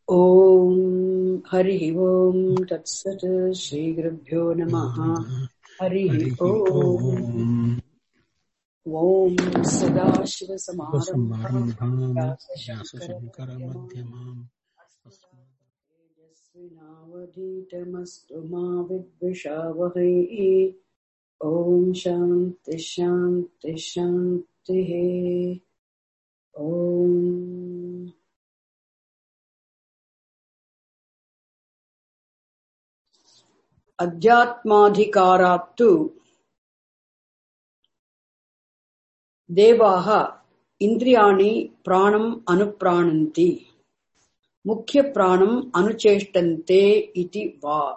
Om Hari Om Tat Sat Shri Gurubhyo Namaha Hari Om Om Sadashiva Samarambham Vyasa Shankara Tejasvinavadhitamastu ma vidvishavahai. Om Shanti Shanti Shanti. Om Adhyatmadhikarattu Devaha Indriyani Pranam Anuprananti Mukhya Pranam Anucheshtante iti va.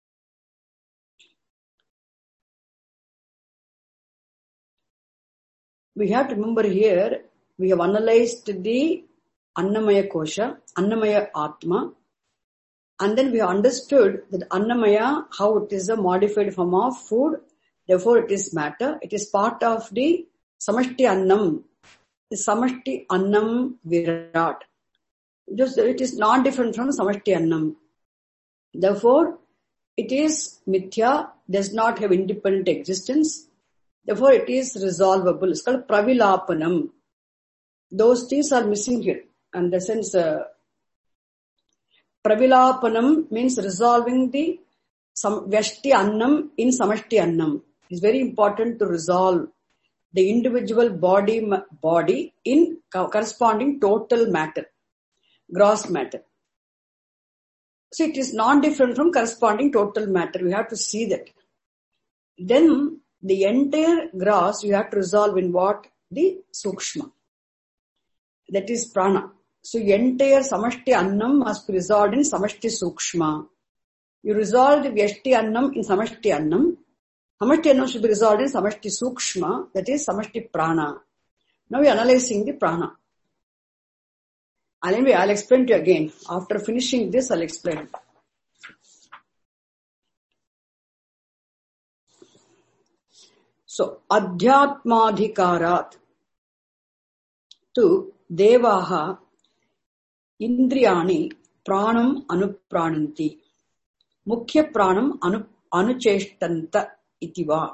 We have to remember here, we have analyzed the Annamaya Kosha, Annamaya Atma, and then we have understood that Annamaya, how it is a modified form of food, therefore it is matter, it is part of the Samashti Annam, the Samashti Annam Virat. Just it is not different from Samashti Annam. Therefore, it is Mithya, does not have independent existence. Therefore, it is resolvable. It's called Pravilapanam. Those things are missing here. And the sense, Pravilapanam means resolving the Vyashti Annam in Samashti Annam. It's very important to resolve the individual body in corresponding total matter, gross matter. So it is not different from corresponding total matter. We have to see that. Then the entire gross you have to resolve in what? The Sukshma. That is Prana. So entire Samashti Annam must be resolved in Samashti Sukshma. You resolve the Vyashti Annam in Samashti Annam. Samashti Annam should be resolved in Samashti Sukshma, that is Samashti Prana. Now we are analyzing the Prana. Anyway, I'll explain to you again. After finishing this, I'll explain. So, Adhyatmadhikarat tu Devaha Indriyani Pranam Anuprananti Mukhya Pranam Anucheshtanta itiva.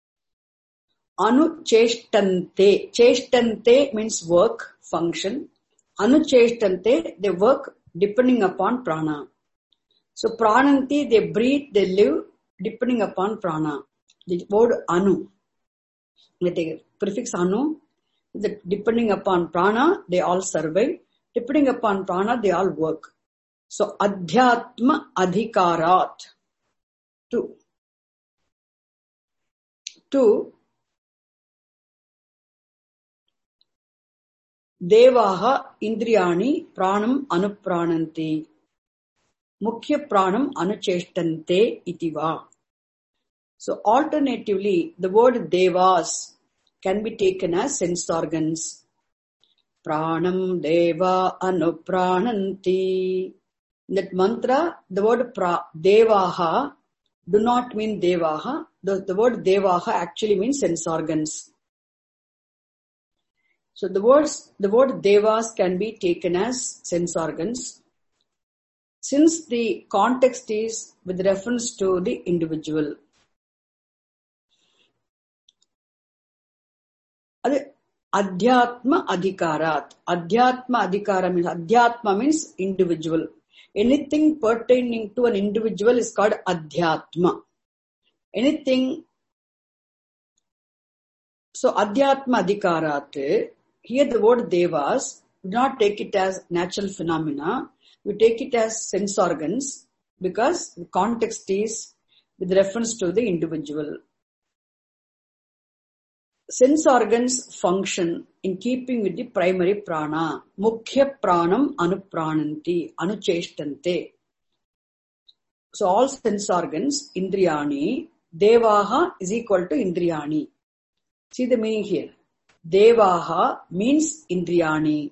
Anucheshtante. Cheshtante means work, function. Anucheshtante, they work depending upon prana. So prananti, they breathe, they live depending upon prana. The word anu, the prefix anu, depending upon prana, they all survive. Depending upon prana, they all work. So adhyatma adhikarat. Two. Devaha Indriyani Pranam Anuprananti Mukhya Pranam Anucheshtante itiva. So alternatively, the word Devas can be taken as sense organs. Pranam Deva Anuprananti. In that mantra, the word Devaha do not mean Devaha. The word Devaha actually means sense organs. So the word Devas can be taken as sense organs, since the context is with reference to the individual. Adhyatma Adhikarat. Adhyatma Adhikara means individual. Anything pertaining to an individual is called Adhyatma. So Adhyatma Adhikarat, here the word Devas, do not take it as natural phenomena. We take it as sense organs because the context is with reference to the individual. Sense organs function in keeping with the primary prana. Mukhya Pranam Anuprananti, Anucheshtante. So all sense organs, Indriyani, Devaha is equal to Indriyani. See the meaning here. Devaha means Indriyani.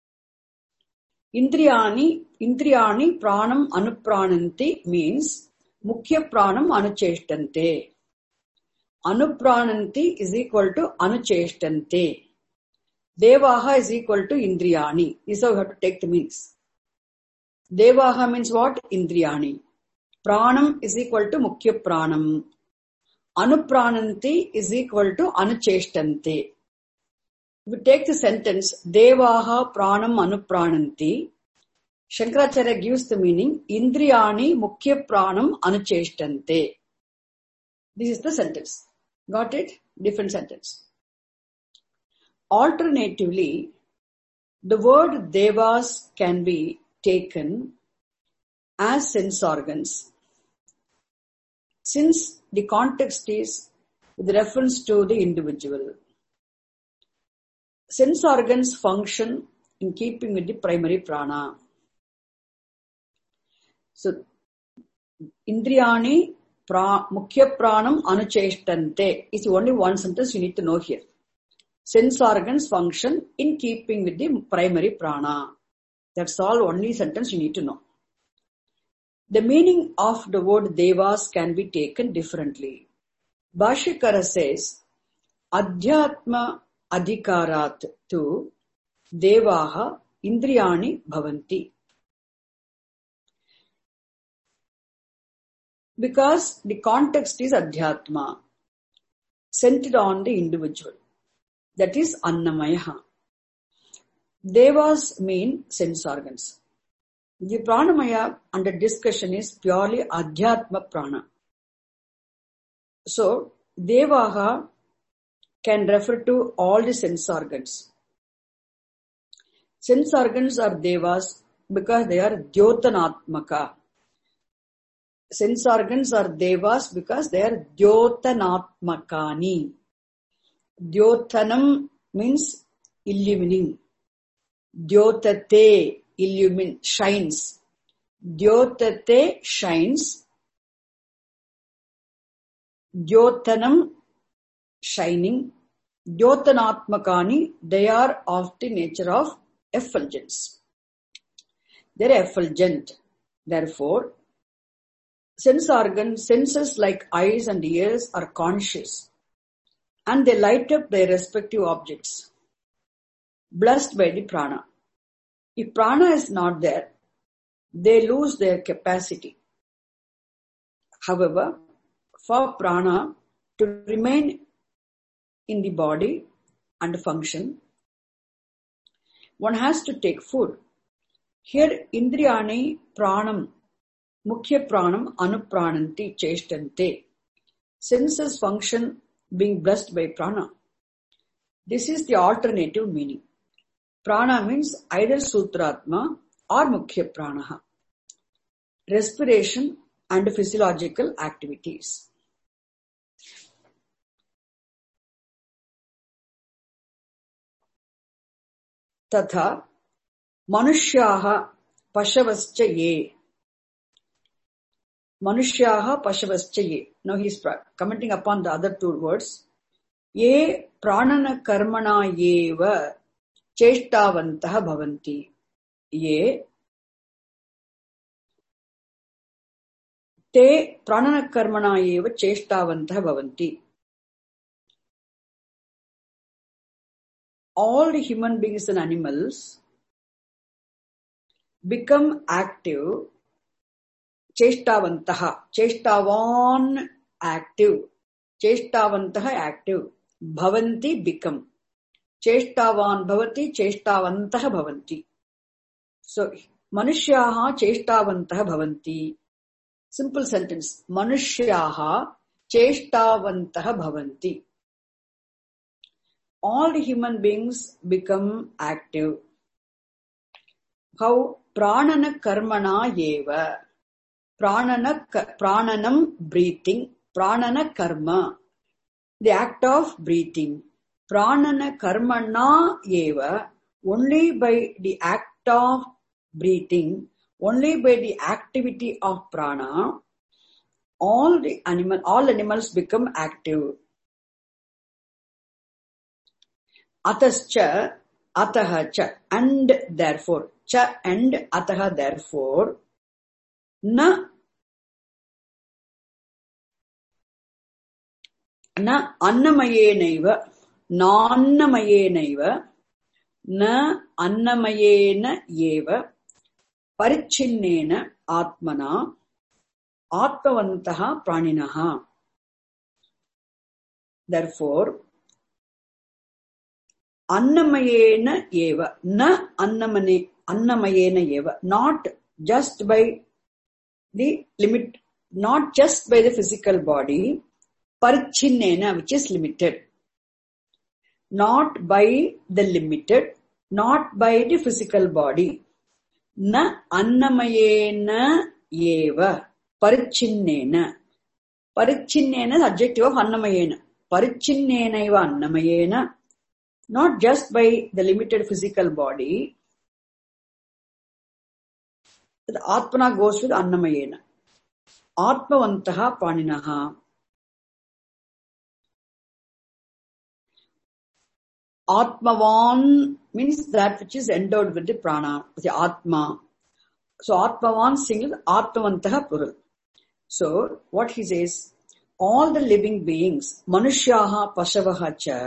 Indriyani Pranam Anuprananti means Mukhya Pranam Anucheshtante. Anuprananti is equal to Anucheshtante. Devaha is equal to Indriyani. This is how we have to take the meanings. Devaha means what? Indriyani. Pranam is equal to Mukhya Pranam. Anuprananti is equal to Anucheshtante. We take the sentence Devaha Pranam Anuprananti. Shankaracharya gives the meaning Indriyani Mukhya Pranam Anucheshtante. This is the sentence. Got it? Different sentence. Alternatively, the word Devas can be taken as sense organs. Since the context is with reference to the individual. Sense organs function in keeping with the primary prana. So, Indriyani Mukhya Pranam Anucheshtante is only one sentence you need to know here. Sense organs function in keeping with the primary prana. That's all only sentence you need to know. The meaning of the word Devas can be taken differently. Bhashyakara says, Adhyatma Adhikarat tu Devaha Indriyani Bhavanti. Because the context is Adhyatma, centered on the individual. That is Annamaya. Devas mean sense organs. The Pranamaya under discussion is purely Adhyatma Prana. So, Devaha can refer to all the sense organs. Sense organs are Devas because they are Dhyotanatmaka. Sense organs are Devas because they are Dhyotanatmakani. Dhyotanam means illumining. Dhyotate, shines. Dhyotate shines. Dhyotanam, shining. Dhyotanatmakani, they are of the nature of effulgence. They are effulgent. Therefore, senses like eyes and ears are conscious and they light up their respective objects, blessed by the prana. If prana is not there, they lose their capacity. However, for prana to remain in the body and function, one has to take food. Here, Indriyani Pranam, Mukhya Pranam Anuprananti Cheshtante. Senses function being blessed by prana. This is the alternative meaning. Prana means either Sutratma or Mukhya Pranaha. Respiration and physiological activities. Tatha Manushyaha Pashavascha Ye. Manushyaha Pashavascha Ye. Now he is commenting upon the other two words. Ye pranana karmana yeva cheshtavantaha bhavanti. Ye te pranana karmana yeva cheshtavantaha bhavanti. All the human beings and animals become active. Cheshtavantaha, cheshtavan active, cheshtavantaha active, bhavanti become, cheshtavan bhavati, cheshtavantaha bhavanti. So, manushyaha cheshtavantaha bhavanti. Simple sentence. Manushyaha cheshtavantaha bhavanti. All the human beings become active. How? Pranana karmana yeva. Prananam, breathing. Pranana karma, the act of breathing. Pranana karmana eva, only by the act of breathing, only by the activity of prana, all animals become active. Atascha, ataha cha, and therefore, cha and ataha therefore, na annamayenaiva, na annamayenaiva, na annamayena eva, parichinnena atmana atmavantaha praninaha. Therefore, annamayena eva, na annamayena eva, not just by the limit, not just by the physical body, parichinnena, which is limited, not by the limited, not by the physical body, na annamayena eva, parichinnena. Parichinnena is adjective of annamayena. Parichinnena eva annamayena, not just by the limited physical body. The Atmana goes with annamayena. Atmavantaha praninaha. Atmavan means that which is endowed with the prana, with the Atma. So Atmavan singular, Atmavantaha plural. So what he says, all the living beings, Manushyaha Pashavaha cha,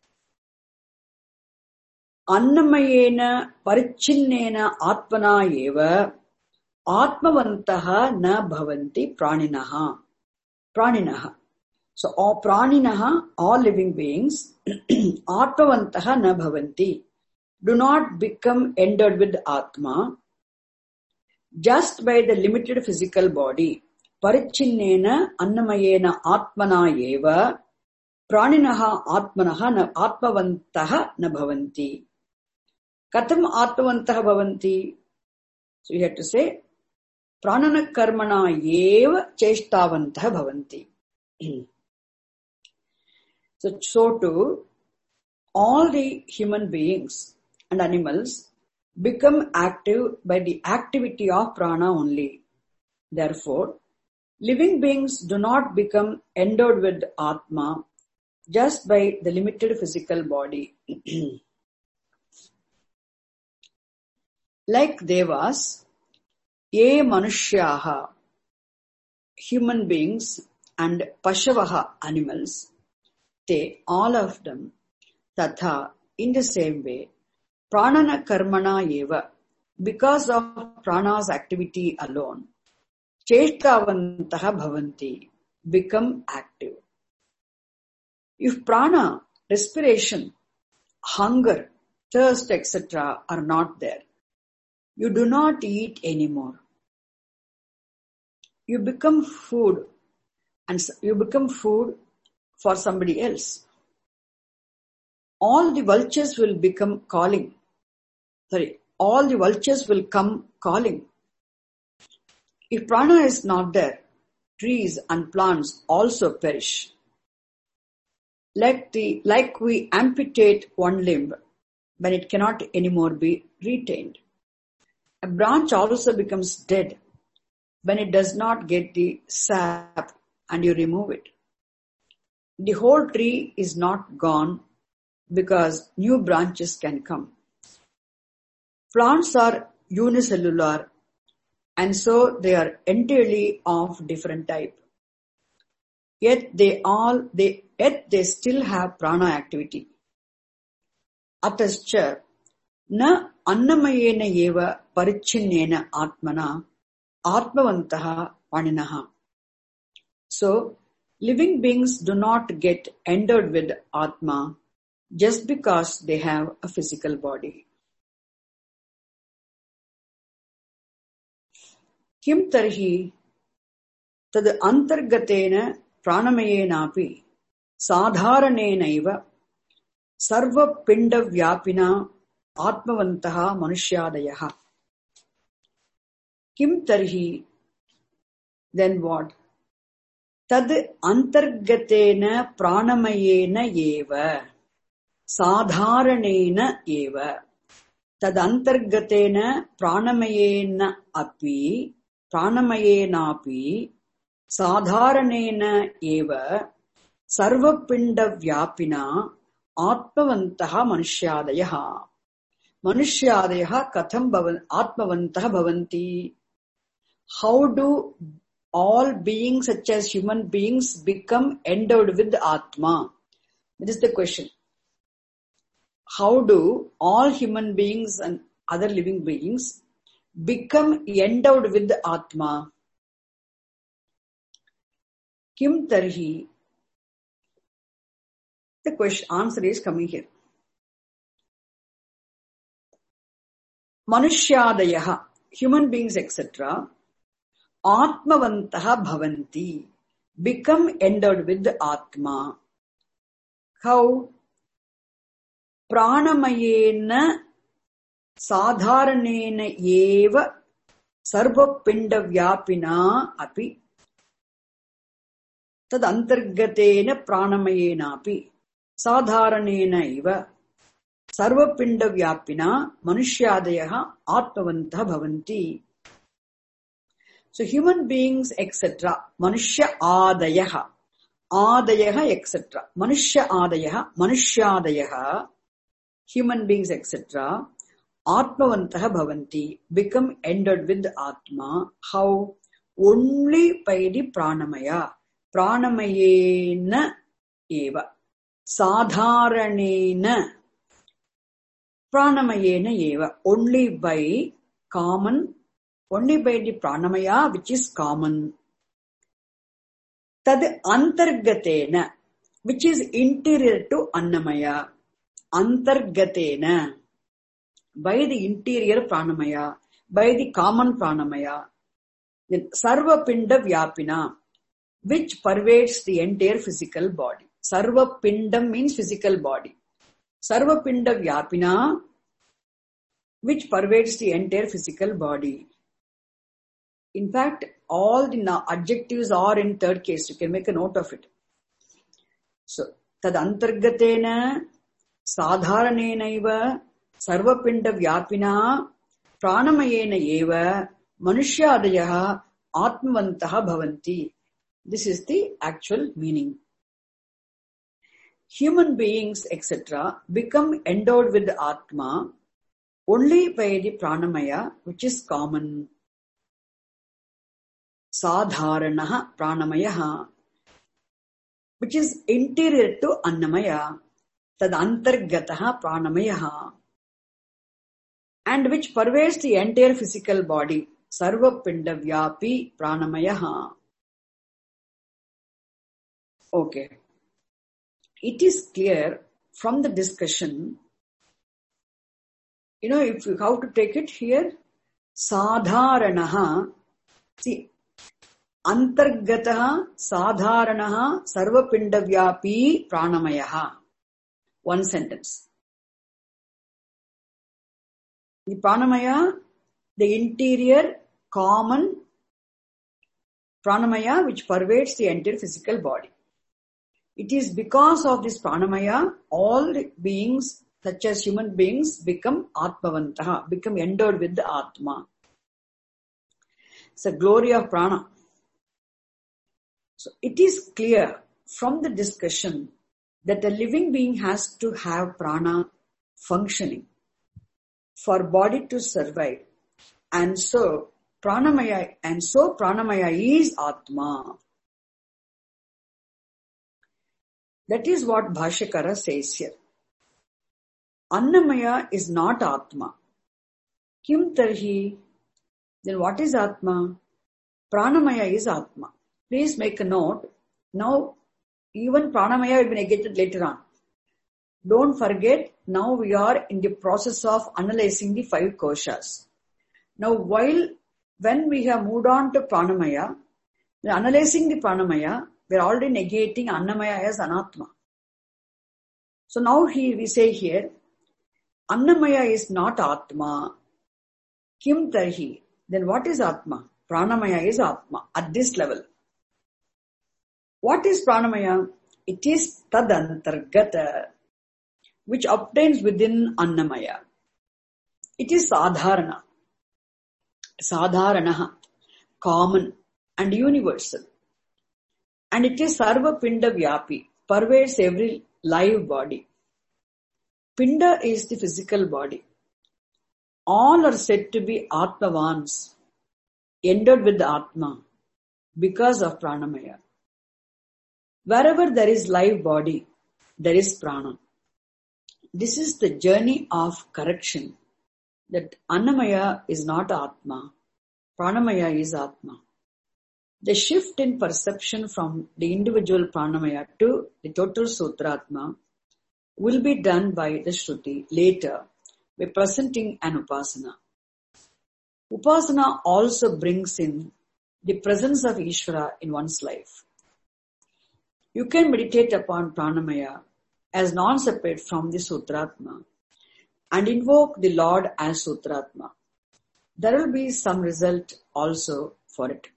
Annamayena Parichinnena Atmana eva, Atmavantaha na bhavanti praninaha. Praninaha. So all praninaha, all living beings, Atmavantaha na bhavanti, do not become endowed with Atma just by the limited physical body. Parichinnena annamayena atmana eva, praninaha atmanaha na atmavantaha na bhavanti. Katham atmavantaha bhavanti? So you have to say, pranana karmana eva cheshtavantaha bhavanti. So too, all the human beings and animals become active by the activity of prana only. Therefore, living beings do not become endowed with Atma just by the limited physical body. Like Devas, ye Manushyaha, human beings, and Pashavaha, animals, they, all of them, tatha, in the same way, pranana karmana eva, because of prana's activity alone, cheshtavantaha bhavanti, become active. If prana, respiration, hunger, thirst, etc. are not there, you do not eat anymore. You become food, and you become food for somebody else. All the vultures will become calling. All the vultures will come calling. If prana is not there, trees and plants also perish. Like we amputate one limb when it cannot anymore be retained. A branch also becomes dead when it does not get the sap and you remove it. The whole tree is not gone because new branches can come. Plants are unicellular and so they are entirely of different type. Yet they still have prana activity. Atascha na annamayena eva parichinnena atmana atmavantaha praninaha. So, living beings do not get endowed with Atma just because they have a physical body. Kim tarhi tad antargatena pranamayena sadharanenaiva sarva pinda vyapina atmavantaha manushyaadayaha. Kim tarhi, then what? Tad antargatena pranamayena eva sadharanena eva. Tad antargatena pranamayena api sadharanena eva sarvapinda vyapina atmavantaha manushyaadayaha. Manushyaadayaha katham atmavantaha bhavanti. How do all beings such as human beings become endowed with Atma? That is the question. How do all human beings and other living beings become endowed with Atma. Kim tarhi? The question answer is coming here. Manushyadayaha, human beings, etc. Atmavantaha bhavanti, become endowed with Atma. How? Pranamayena sadharanena eva sarvapinda vyapina api tad antargatena pranamayena api sadharanena eva sarvapinda vyapina manushyadayaha atmavantaha bhavanti. So human beings, etc. Manushya adayaha, etc. Manushya adayaha, human beings, etc. Atmavantaha bhavanti, become endowed with Atma. How? Only by the pranamaya. Pranamayena eva. Sadharanena. Pranamayena eva. Only by common. Only by the pranamaya, which is common. Tad antargatena, which is interior to annamaya. Antargatena, by the interior pranamaya, by the common pranamaya. Then sarvapinda vyapina, which pervades the entire physical body. Sarvapindam means physical body. Sarvapinda vyapina, which pervades the entire physical body. In fact, all the adjectives are in third case. You can make a note of it. So, tad antargatena, sadharanena eva, sarvapinda vyapina, pranamayena eva, manushyaadayaha, atmavantaha bhavanti. This is the actual meaning. Human beings, etc., become endowed with the Atma only by the pranamaya, which is common. Sadharanaha pranamayaha, which is interior to annamaya, tad antargataha pranamayaha, and which pervades the entire physical body, sarvapinda vyapi pranamayaha. Okay. It is clear from the discussion, if you how to take it here, sadharanaha, see, antargataha sadharanaha sarvapindavyapi pranamayaha. One sentence. The pranamaya, the interior, common pranamaya which pervades the entire physical body. It is because of this pranamaya, all beings, such as human beings, become atmavantaha, become endowed with the Atma. It's the glory of prana. So it is clear from the discussion that a living being has to have prana functioning for body to survive. And so pranamaya is Atma. That is what Bhashyakara says here. Annamaya is not Atma. Kim tarhi? Then what is Atma? Pranamaya is Atma. Please make a note. Now, even pranamaya will be negated later on. Don't forget, now we are in the process of analyzing the 5 koshas. Now, when we have moved on to pranamaya, we are analyzing the pranamaya, we are already negating annamaya as anatma. So now we say here, annamaya is not Atma. Kim tarhi? Then what is Atma? Pranamaya is Atma at this level. What is pranamaya? It is tadantargata, which obtains within annamaya. It is sadharana, sadharanaha, common and universal. And it is sarva pinda vyapi, pervades every live body. Pinda is the physical body. All are said to be Atmavans, endowed with the Atma, because of pranamaya. Wherever there is live body, there is prana. This is the journey of correction that Annamaya is not Atma, Pranamaya is Atma. The shift in perception from the individual Pranamaya to the total Sutratma will be done by the Shruti later by presenting an Upasana. Upasana also brings in the presence of Ishvara in one's life. You can meditate upon Pranamaya as non-separate from the Sutratma and invoke the Lord as Sutratma. There will be some result also for it.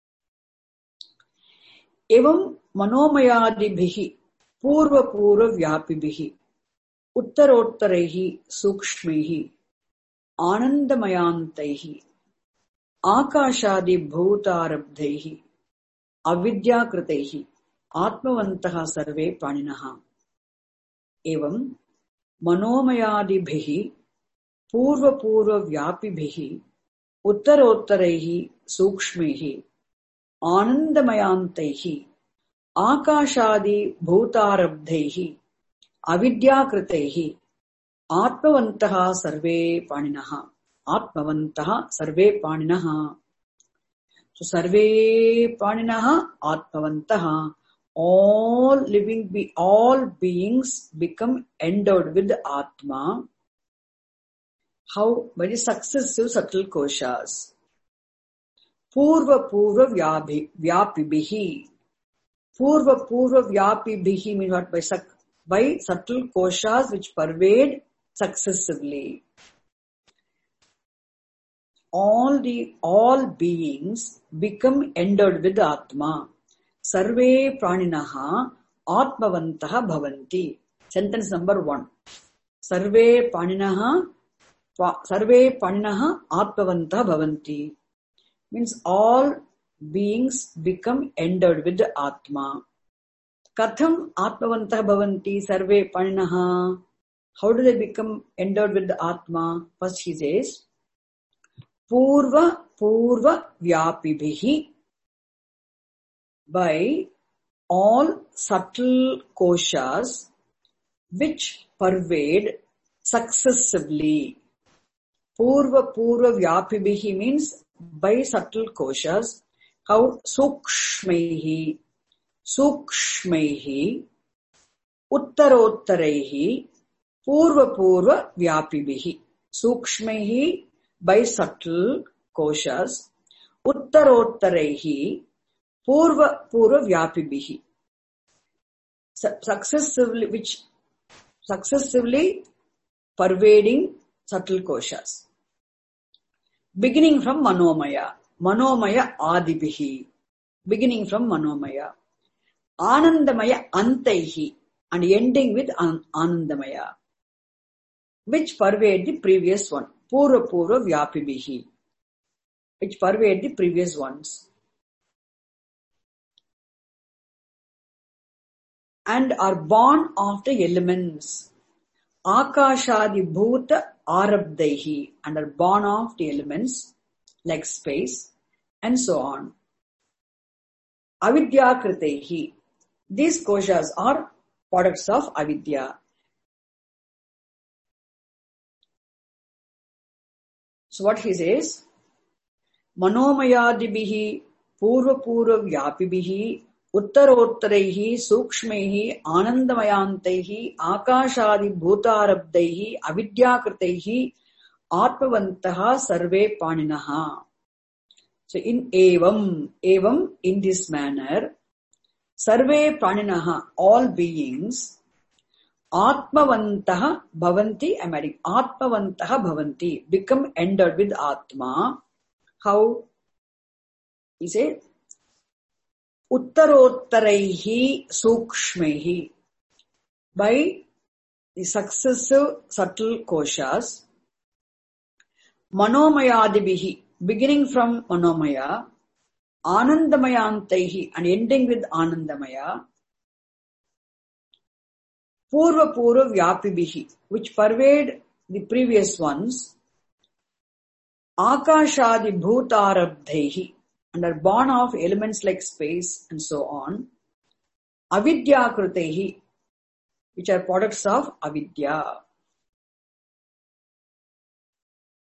Evam manomayadibhihi purva vyapibhihi uttarottarahi sukshmihi anandamayantahi akashadi bhutarabdhaihi avidyakritaihi atmavantaha sarve praninaha. Evam manomayadibhihi purva vyapibhihi uttarottarahi sukshmihi anandamayantahi akashadi bhutarabdhaihi avidyakritaihi atmavantaha sarve paninaha. Atmavantaha sarve paninaha. So sarve paninaha atmavantaha. All beings become endowed with Atma. How? By the successive subtle koshas. Purva vyapibihi. Purva vyapibihi means what? By subtle koshas which pervade successively. All beings become endowed with Atma. Sarve praninaha atmavantaha bhavanti. Sentence number 1. Sarve praninaha atmavantaha bhavanti. Means all beings become endowed with Atma. Katham atmavantaha bhavanti sarve praninaha. How do they become endowed with the Atma? First he says, Purva vyapibhihi, by all subtle koshas which pervade successively. Purva vyapibhihi means by subtle koshas. How? Sukshmaihi, uttarottarahi, purva vyapibhihi. Sukshmaihi by subtle koshas, uttarottarahi, purva vyapibhihi. Successively pervading subtle koshas. Beginning from Manomaya. Manomaya adibhihi. Beginning from Manomaya. Anandamaya antaihi. And ending with Anandamaya. Which pervade the previous one. Purva vyapibhihi. Which pervade the previous ones. And are born of the elements. Akashadi bhuta arabdaihi. And are born of the elements like space and so on. Avidyakritaihi. These koshas are products of avidya. So what he says? Manomayadibihi purva vyapibhihi uttarottarahi sukshmaihi anandamayantahi akashadi bhutarabdaihi avidyakritaihi atmavantaha sarve paninaha. So in evam in this manner, sarve paninaha, all beings, atmavantaha bhavanti, I'm adding, atmavantaha bhavanti, become endowed with Atma. How? He said, uttarottarahi sukshmaihi, by the successive subtle koshas, manomayadibihi, beginning from Manomaya, anandamayantahi, and ending with Anandamaya, purva vyapibhihi, which pervade the previous ones, akashadi bhutarabdhaihi, and are born of elements like space and so on, avidyakritaihi, which are products of avidya.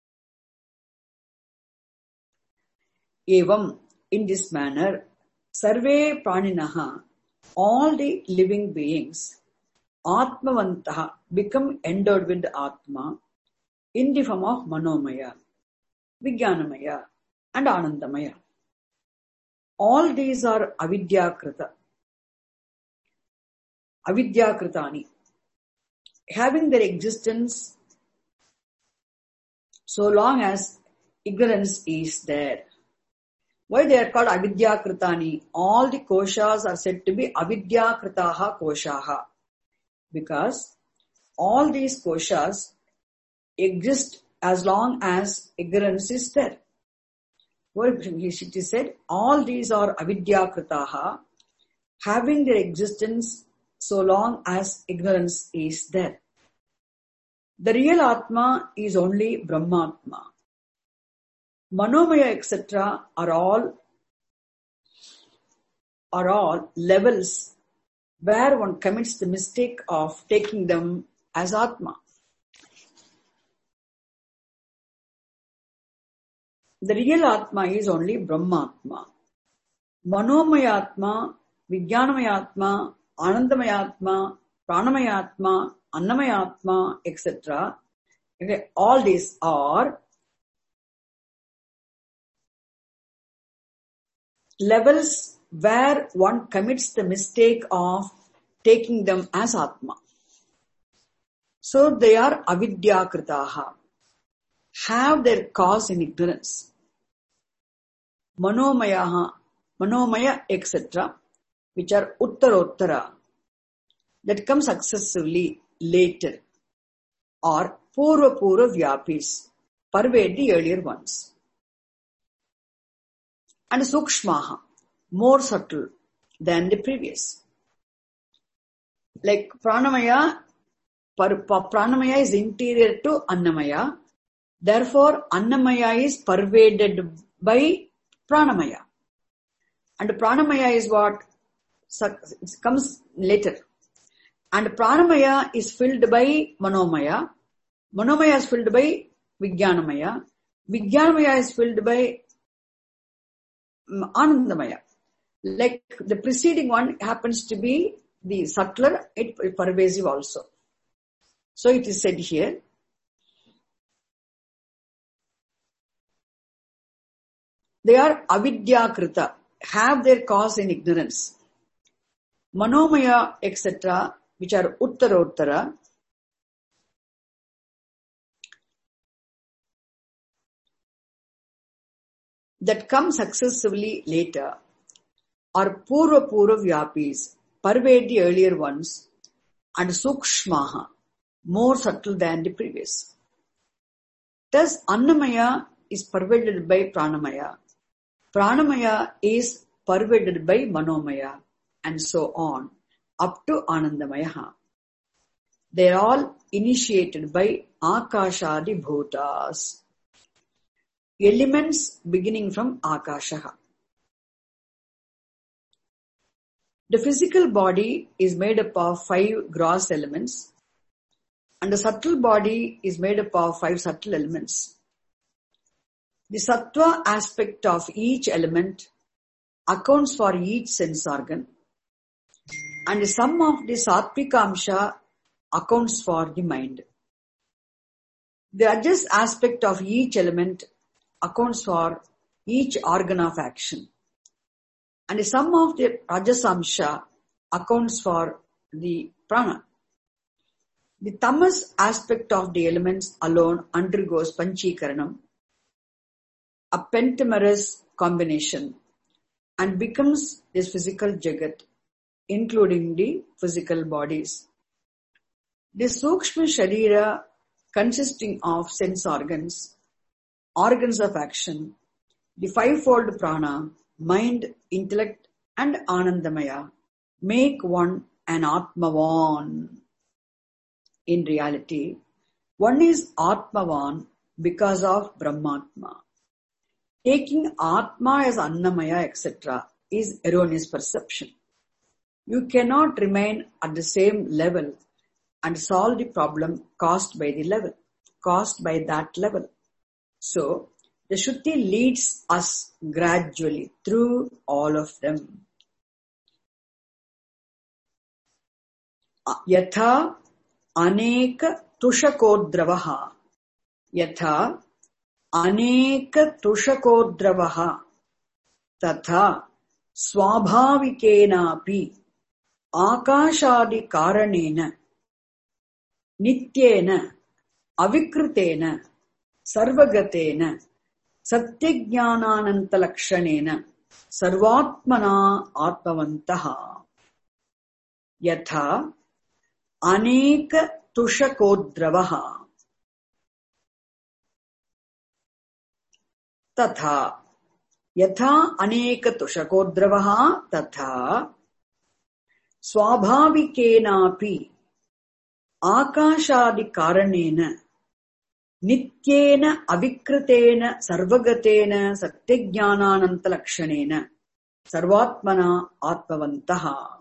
Evam, in this manner, Sarve Praninaha, all the living beings, Atmavantaha, become endowed with the Atma in the form of Manomaya, Vijnanamaya, and Anandamaya. All these are Avidyakritani, having their existence so long as ignorance is there. Why they are called Avidyakritani? All the koshas are said to be Avidyakritaha koshaha. Because all these koshas exist as long as ignorance is there. What it is said, all these are Avidyakritaha, having their existence so long as ignorance is there. The real Atma is only Brahmatma. Manomaya, etc. are all levels where one commits the mistake of taking them as Atma. The real Atma is only Brahmatma. Manomayatma, Vijnanamayatma, Anandamayatma, Pranamayatma, Annamayatma, etc. Okay, all these are levels where one commits the mistake of taking them as Atma. So they are Avidyakritaha, have their cause in ignorance. Manomaya, etc., which are Uttarottara, that come successively later, or Purva Vyapis, pervade the earlier ones. And Sukshmaha, more subtle than the previous. Like Pranamaya is interior to Annamaya, therefore Annamaya is pervaded by Pranamaya. And Pranamaya is what comes later. And Pranamaya is filled by Manomaya. Manomaya is filled by Vijnanamaya. Vijnanamaya is filled by Anandamaya. Like the preceding one happens to be the subtler, it pervasive also. So it is said here, they are Avidyakrita, have their cause in ignorance. Manomaya, etc., which are Uttarottara, that come successively later, are Purva Vyapis, pervade the earlier ones, and Sukshmaha, more subtle than the previous. Thus, Annamaya is pervaded by Pranamaya, Pranamaya is pervaded by Manomaya, and so on, up to Anandamaya. They are all initiated by Akashadi Bhutas, elements beginning from Akashaha. The physical body is made up of 5 gross elements, and the subtle body is made up of 5 subtle elements. The sattva aspect of each element accounts for each sense organ, and the sum of the sattvika amsha accounts for the mind. The rajas aspect of each element accounts for each organ of action, and the sum of the rajas amsha accounts for the prana. The tamas aspect of the elements alone undergoes panchikaranam, a pentamerous combination, and becomes this physical jagat, including the physical bodies. The Sukshma Sharira, consisting of sense organs, organs of action, the 5-fold prana, mind, intellect, and Anandamaya, make one an Atmavan. In reality, one is Atmavan because of Brahmatma. Taking Atma as Annamaya, etc. is erroneous perception. You cannot remain at the same level and solve the problem caused by that level. So, The Shruti leads us gradually through all of them. Yatha aneka tushakodravaha. Yatha aneka tushakodravaha. Tatha swabhavikenapi akashadi karanena nityena avikritena sarvagatena satyajnananantalakshanena sarvatmana atmavantaha. Yatha aneka tushakodravaha. Tatha yatha aneka tushakodravaha tatha swabhavikenapi akashadi karanena nityena avikritena sarvagatena satyajnananantalakshanena sarvatmana atmavantaha.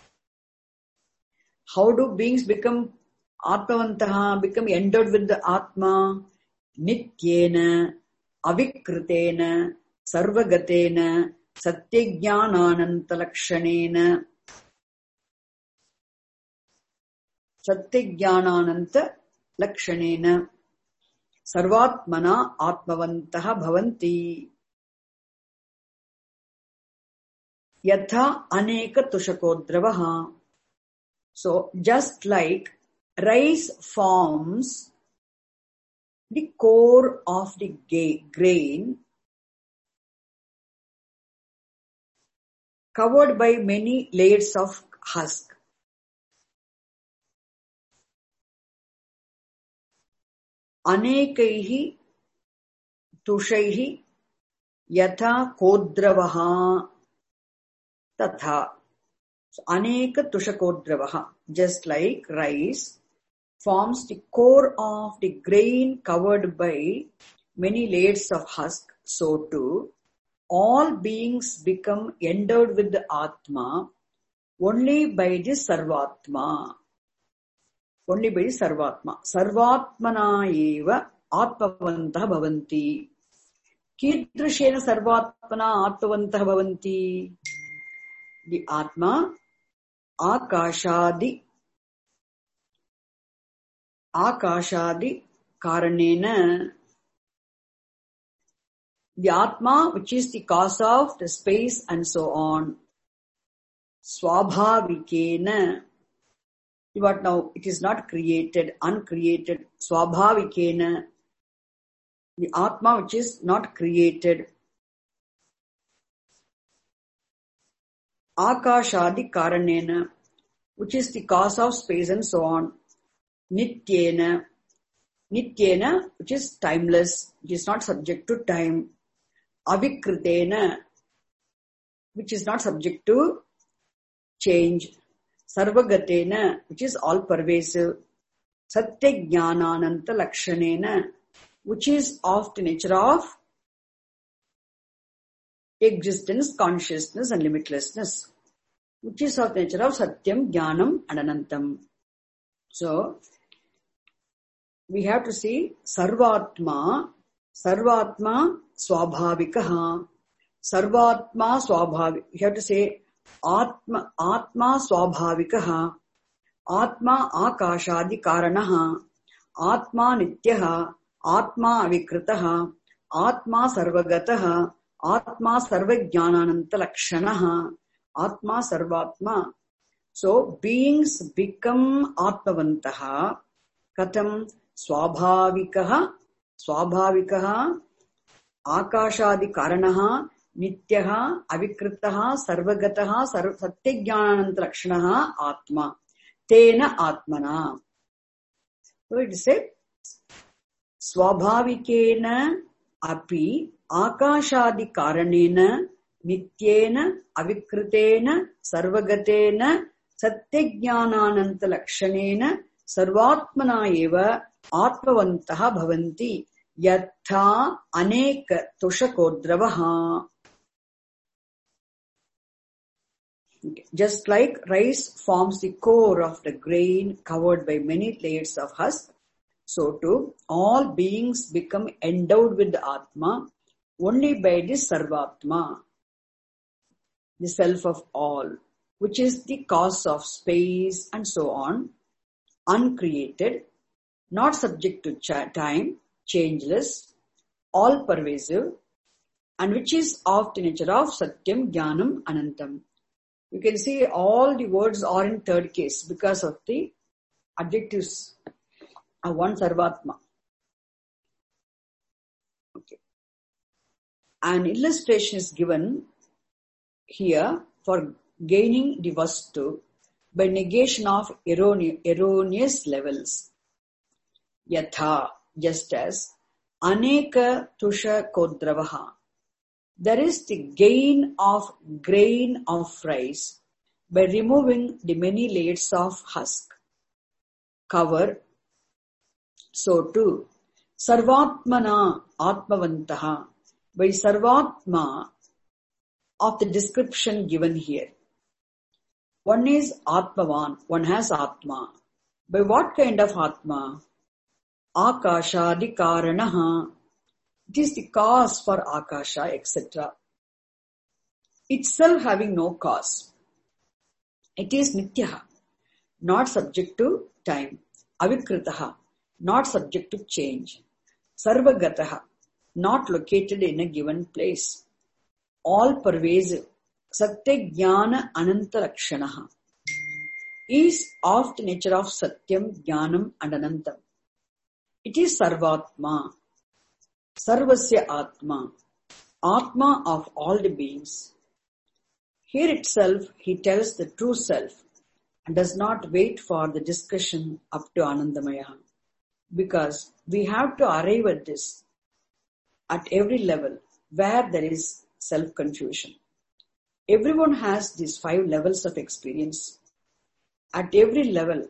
How do beings become atmavantaha, become endowed with the atma? Nityena avikritena sarvagatena satyajnananantalakshanena satyajnananantalakshanena sarvatmana atmavantaha bhavanti. Yatha aneka tushakodravaha. So, just like rice forms the core of the grain, covered by many layers of husk. Anekaihi tushaihi yatha kodravaha tatha. So, aneka tushakodravaha, just like rice forms the core of the grain covered by many layers of husk, so too all beings become endowed with the Atma only by the Sarvatma. Only by the Sarvatma. Sarvatmana eva Atmavantaha bhavanti. Kidrushena Sarvatmana Atmavantaha bhavanti. The Atma Akashadi karanena. The Atma, which is the cause of the space and so on. Swabhavikena. But now it is not created, uncreated. Swabhavikena. The Atma which is not created. Akashadi karanena, which is the cause of space and so on. Nityena, which is timeless, which is not subject to time. Avikritena, which is not subject to change. Sarvagatena, which is all pervasive. Satyajnananantalakshanena, which is of the nature of existence, consciousness and limitlessness, which is of the nature of Satyam, Jnanam and Anantam. So, we have to see Sarvatma Swabhavikaha. Sarvatma Swabhavikaha. We have to say Atma Swabhavikaha. Atma Akashadi Karanaha. Atma Nityaha. Atma Avikritaha. Atma Sarvagataha. Atma Sarvajnananantalakshanaha. Atma Sarvatma. So, beings become Atmavantaha. Katam Swabhavikaha. Akashadi Karanaha. Nityaha. Avikritaha. Sarvagataha. Satyajnananantalakshanaha. Atma. Tena Atmana. So, it is said Swabhavikena api Akashadi karanena nityena avikritena sarvagatena satyajnananantalakshanena sarvatmana eva atmavantaha bhavanti yatha aneka tushakodravaha. Just like rice forms the core of the grain covered by many layers of husk, so too all beings become endowed with the Atma only by the Sarvatma, the self of all, which is the cause of space and so on, uncreated, not subject to time, changeless, all-pervasive, and which is of the nature of Satyam, Jnanam, Anantam. You can see all the words are in third case because of the adjectives of one Sarvatma. Okay. An illustration is given here for gaining the Vastu by negation of erroneous levels. Yatha, just as Aneka Tusha Kodravaha. There is the gain of grain of rice by removing the many layers of husk, cover. So too, Sarvatmana Atmavantaha, by Sarvatma of the description given here. One is Atmavan, one has Atma. By what kind of Atma? Akashadi Karanaha. It is the cause for Akasha, etc. Itself having no cause. It is Nityaha, not subject to time. Avikritaha, not subject to change. Sarvagataha, not located in a given place. All pervasive. Satya Jnana Ananta Lakshanaha is of the nature of Satyam, Jnanam and Anantam. It is Sarvatma, Sarvasya Atma, Atma of all the beings. Here itself he tells the true self and does not wait for the discussion up to Anandamaya, because we have to arrive at this at every level where there is self-confusion. Everyone has these 5 levels of experience. At every level,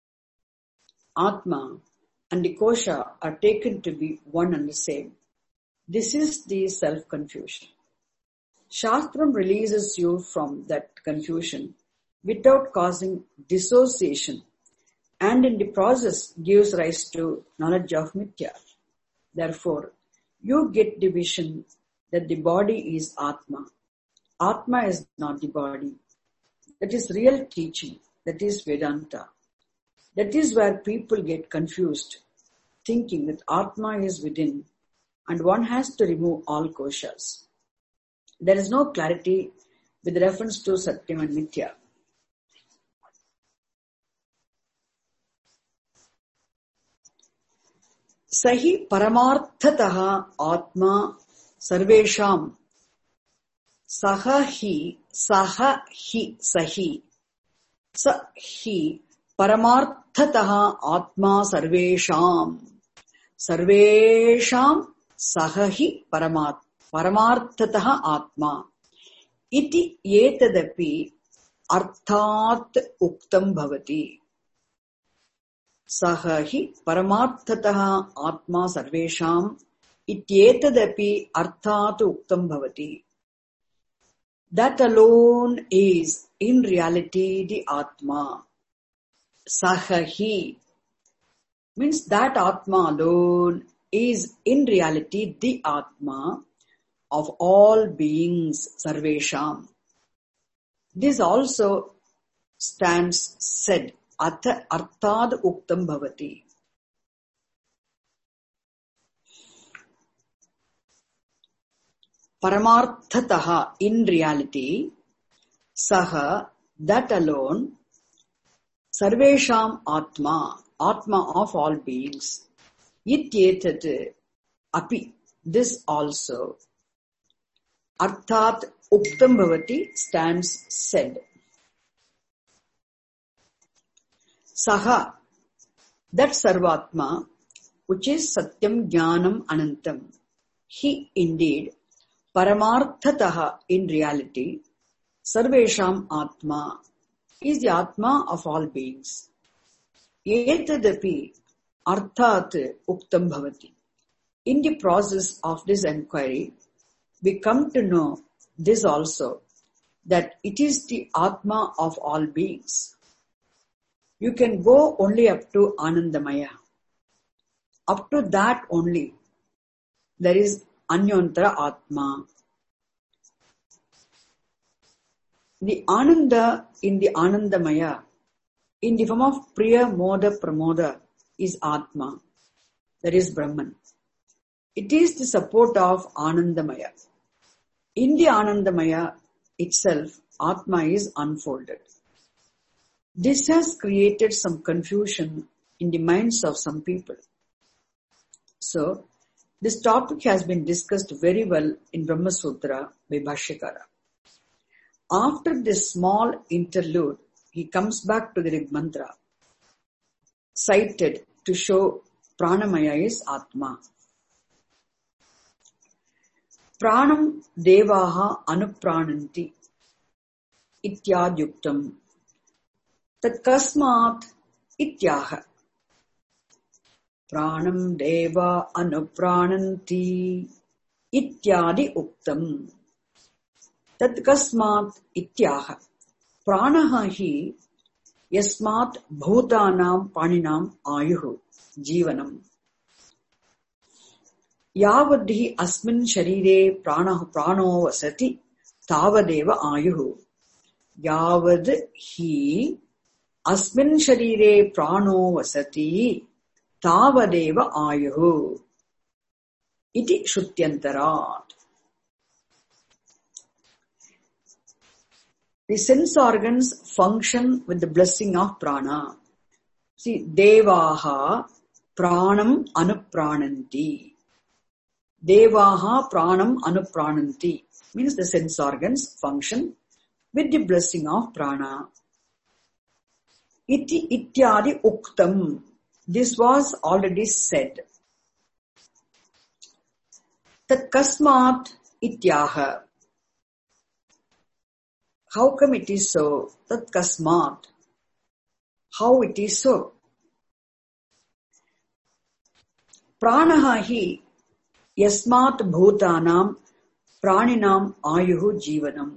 Atma and the Kosha are taken to be one and the same. This is the self-confusion. Shastram releases you from that confusion without causing dissociation, and in the process gives rise to knowledge of Mithya. Therefore, you get the vision that the body is Atma. Atma is not the body. That is real teaching. That is Vedanta. That is where people get confused, thinking that Atma is within and one has to remove all koshas. There is no clarity with reference to Satyam and Mithya. Sahi Paramarthataha Atma Sarvesham Sahi Paramarthataha Atma Sarvesham Sahi Paramarthataha Atma Iti Yetadapi Arthat Uktam Bhavati. Sahi Paramarthataha Atma Sarvesham Ityetadapi Arthat Uktam Bhavati. That alone is in reality the Atma. Sahi means that Atma alone is in reality the Atma of all beings, Sarvesham. This also stands said, Arthad Uktam Bhavati. Paramarthataha, in reality, Saha, that alone, Sarvesham Atma, Atma of all beings. Ityetat api, this also. Arthat Uktam Bhavati stands said. Saha, that Sarvatma, which is Satyam, Jnanam, Anantam. He indeed, Paramarthataha, in reality, Sarvesham Atma, is the Atma of all beings. Etadapi Arthat Uktam Bhavati. In the process of this enquiry, we come to know this also, that it is the Atma of all beings. You can go only up to Anandamaya. Up to that only, there is Anyontara Atma. The Ananda in the Anandamaya, in the form of Priya Moda Pramoda, is Atma, that is Brahman. It is the support of Anandamaya. In the Anandamaya itself, Atma is unfolded. This has created some confusion in the minds of some people. So, this topic has been discussed very well in Brahma Sutra by Bhashyakara. After this small interlude, he comes back to the Rig Mantra, cited to show Pranamaya is Atma. Pranam devaha anuprananti ityadyuktam tat kasmat ityaha. Pranam deva anuprananti ityadi uktam tat kasmat ityaha. Pranaha hi yasmat bhutanam paninam ayuhu jivanam. Yavadhi asmin sharire prano vasati tavadeva ayuhu. Yavadhi asmin sharire prano vasati tavadeva ayuhu. Iti shrutyantarat. The sense organs function with the blessing of prana. See, devaha pranam anuprananti. Devaha pranam anuprananti means the sense organs function with the blessing of prana. Iti ityadi uktam. This was already said. Tat kasmat ityaha. How come it is so? Tat kasmat. How it is so? Pranaha hi yasmat bhutanam praninam ayuhu jivanam.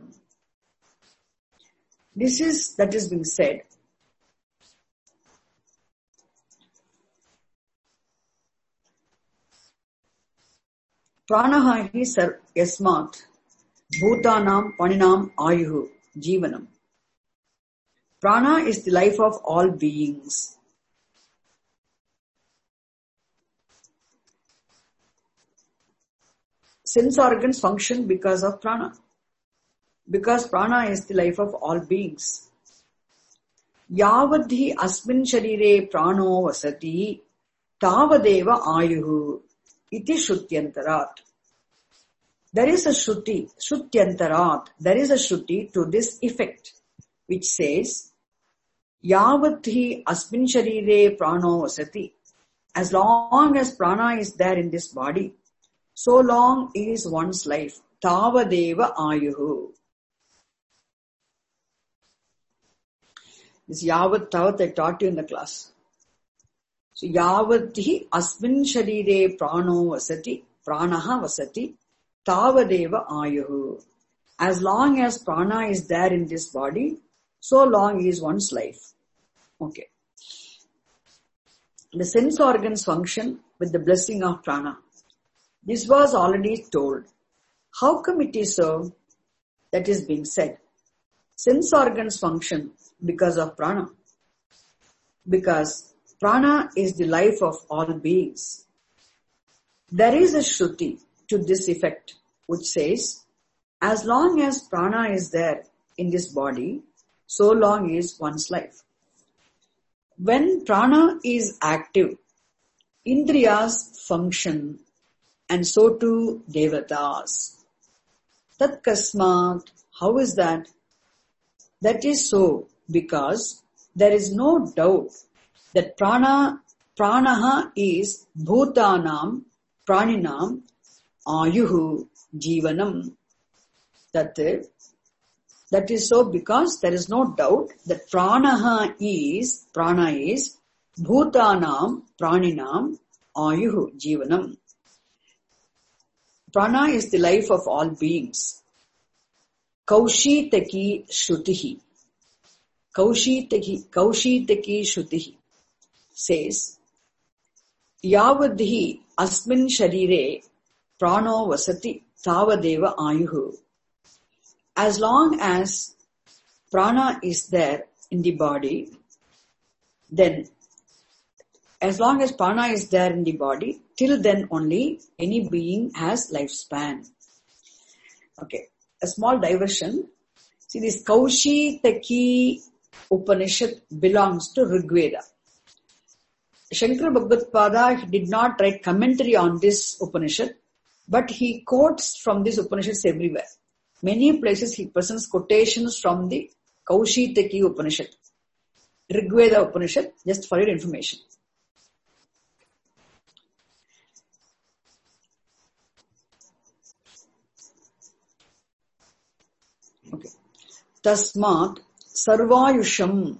That is being said. Pranaha hi yasmat bhutanam praninam ayuhu jivanam. Prana is the life of all beings. Sense organs function because of prana. Because prana is the life of all beings. Yavadhi asmin sharire prano vasati tavadeva ayuhu iti shrutyantarat. There is a shruti, shrutyantarat. There is a shruti to this effect, which says, Yavadhi asmin sharire prano vasati. As long as prana is there in this body, so long is one's life. Tavadeva ayuhu. This yavat tavat I taught you in the class. So yavadhi asmin sharire prano vasati, pranaha vasati, tavadeva ayuhu. As long as prana is there in this body, so long is one's life. Okay. The sense organs function with the blessing of prana. This was already told. How come it is so? That is being said. Sense organs function because of prana. Because prana is the life of all beings. There is a shruti to this effect, which says, as long as prana is there in this body, so long is one's life. When prana is active, indriyas function, and so too devatas. Tat kasmat, how is that? That is so because there is no doubt that pranaha is bhutanam, praninam, ayuhu, jivanam. That is so because there is no doubt that prana is bhutanam, praninam, ayuhu, jivanam. Prana is the life of all beings. Kaushitaki Shrutihi. Kaushitaki Shrutihi says, Yavadhi asmin sharire prano vasati tavadeva ayuhu. As long as prana is there in the body, then as long as prana is there in the body, till then only any being has lifespan. Okay, a small diversion. See, this Kaushitaki Upanishad belongs to Rigveda. Shankara Bhagavad did not write commentary on this Upanishad, but he quotes from these Upanishads everywhere. Many places he presents quotations from the Kaushitaki Upanishad, Rigveda Upanishad, just for your information. Okay. Tasmat sarvayusham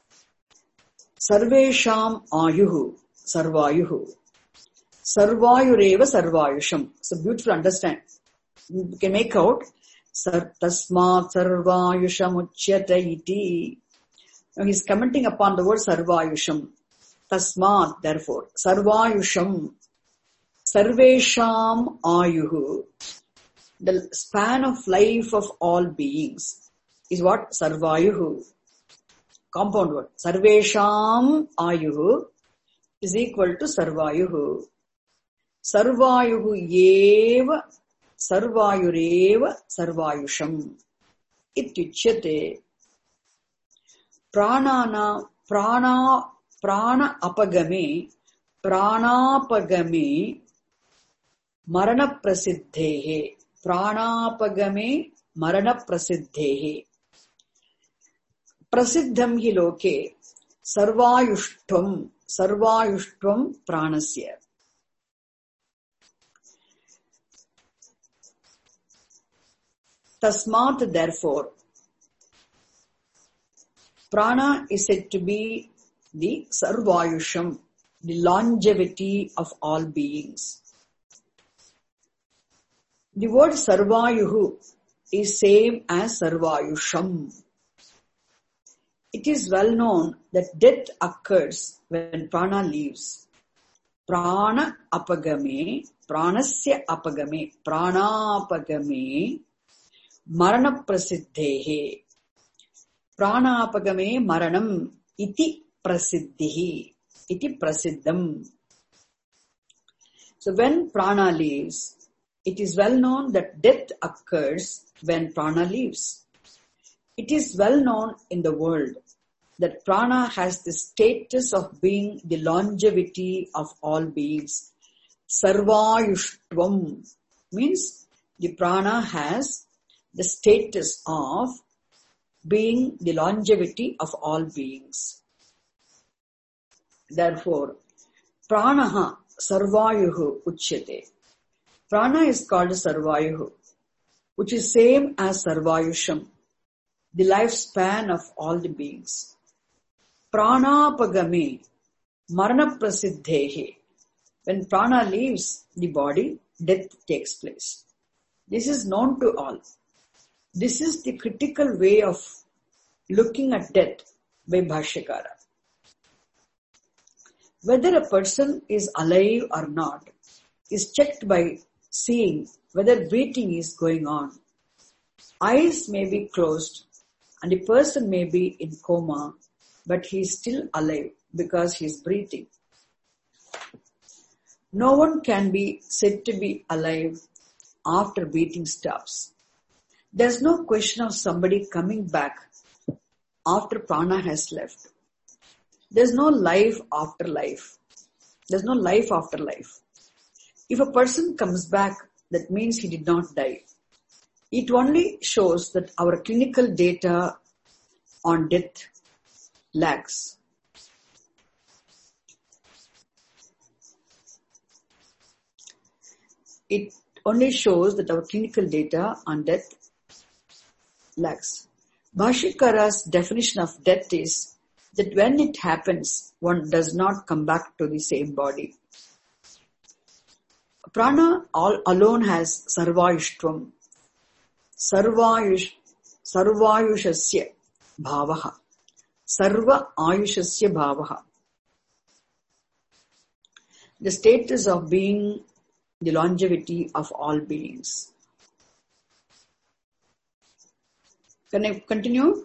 sarvesham ayuhu sarvayuhu sarvayureva sarvayusham. It's a beautiful understand. You can make out tasmat sarvayusham uchyata iti. Now he's commenting upon the word sarvayusham. Tasmat, therefore, sarvayusham sarvesham ayuhu. The span of life of all beings is what? Sarvayuhu. Compound word. Sarvesham ayuhu is equal to sarvayuhu. Sarvayuhu yeva sarvayureva sarvayusham. Ityuchyate. Prana apagame marana prasiddhehe. Pranapagame marana prasiddhehe. Prasiddham hi loke sarvayushtvam pranasya. Tasmat, therefore, prana is said to be the sarvayusham, the longevity of all beings. The word sarvayuhu is same as sarvayusham. It is well known that death occurs when prana leaves. Prana apagame, pranasya apagame, pranapagame, marana prasiddhehe. Prana apagame maranam iti prasiddhihi, iti prasiddham. So when prana leaves, it is well known that death occurs when prana leaves. It is well known in the world that prana has the status of being the longevity of all beings. Sarvayushtvam means the prana has the status of being the longevity of all beings. Therefore, pranaha sarvayuhu uchyate. Prana is called sarvayuhu, which is same as sarvayusham, the lifespan of all the beings. Pranapagame, marana prasiddhehe. When prana leaves the body, death takes place. This is known to all. This is the critical way of looking at death by Bhashyakara. Whether a person is alive or not is checked by seeing whether breathing is going on. Eyes may be closed and a person may be in coma, but he is still alive because he is breathing. No one can be said to be alive after breathing stops. There's no question of somebody coming back after prana has left. There's no life after life. There's no life after life. If a person comes back, that means he did not die. It only shows that our clinical data on death lacks. It only shows that our clinical data on death lacks. Bhashyakara's definition of death is that when it happens, one does not come back to the same body. Prana alone has sarvayushtvam, sarvayushasya bhavaha, sarva ayushasya bhavaha. The status of being the longevity of all beings. Can I continue?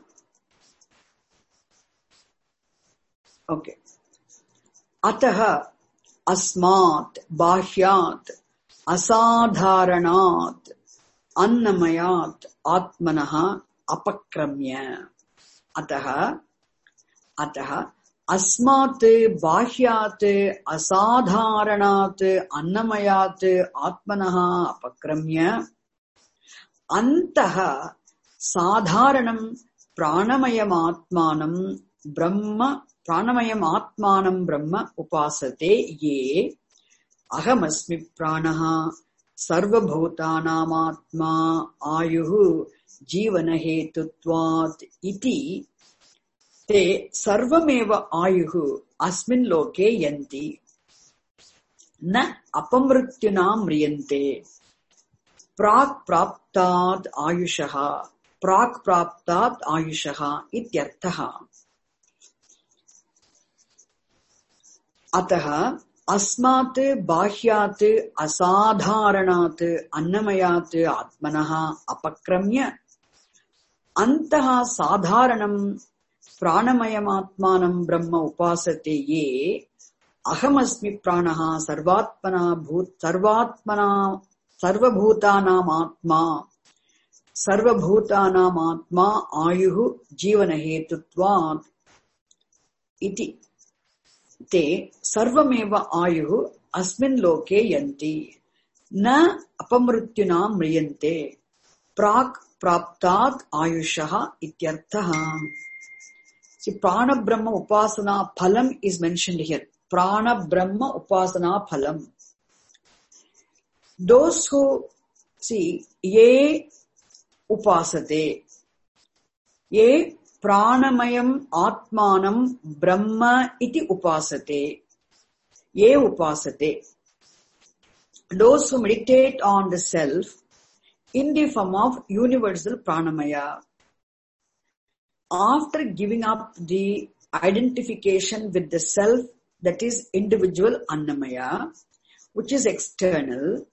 Okay. Ataha asmat bahyat asadharanat annamayat atmanaha apakramya. Ataha asmat bahyat asadharanat annamayat atmanaha apakramya antaha sadharanam pranamayam atmanam brahma upasate ye ahamasmi pranaha sarvabhutanam atma ayuhu jivana hetutvat iti te sarvameva ayuhu asmin loke yanti na apamrutyunam mriyante prak praptat ayushaha ityarthaha. Ataha asmat bahyat asadharanat annamayat atmanaha apakramya antaha sadharanam pranamayam atmanam brahma upasate ye ahamasmi pranaha sarvabhutanam atma ayuhu jivana hetutvat iti te sarvameva ayuhu asmin loke yanti na apamrutyunam mriyante prak praptat ayushaha ityarthaha. See, prana brahma upasana phalam is mentioned here. Prana brahma upasana phalam. Those who see ye upasate ye pranamayam atmanam brahma iti upasate ye upasate. Those who meditate on the self in the form of universal pranamaya after giving up the identification with the self, that is individual annamaya, which is external.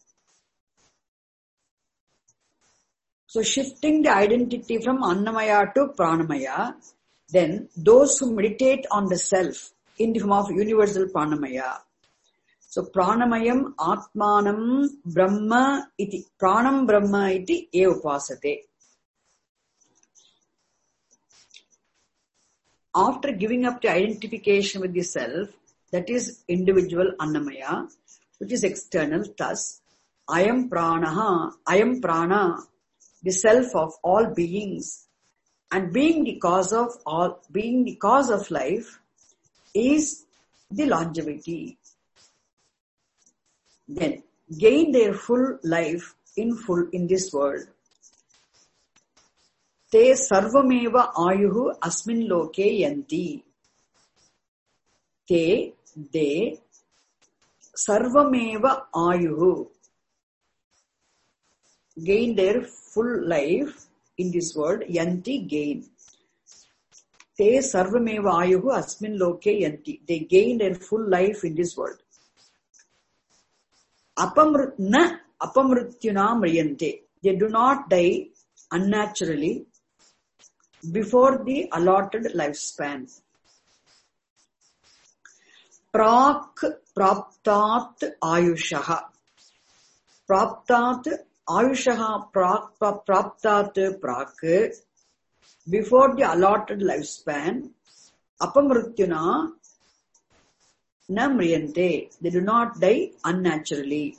So shifting the identity from annamaya to pranamaya, then those who meditate on the self in the form of universal pranamaya. So pranamayam atmanam brahma iti, pranam brahma iti ye upasate. After giving up the identification with the self, that is individual annamaya, which is external, thus I am prana, the self of all beings, and being the cause of life is the longevity. Then gain their full life in this world. Te sarvameva ayuhu asmin loke yanti. Te sarvameva ayuhu. Gain their full life in this world. Yanti, gain. Te sarvameva ayuhu asmin loke yanti. They gain their full life in this world. Apamrutyuna mriyante. They do not die unnaturally before the allotted lifespan. Prak praptat ayushaha. Praptat ayushaha praptat prak. Before the allotted lifespan, apamrutyuna na mriyante. They do not die unnaturally.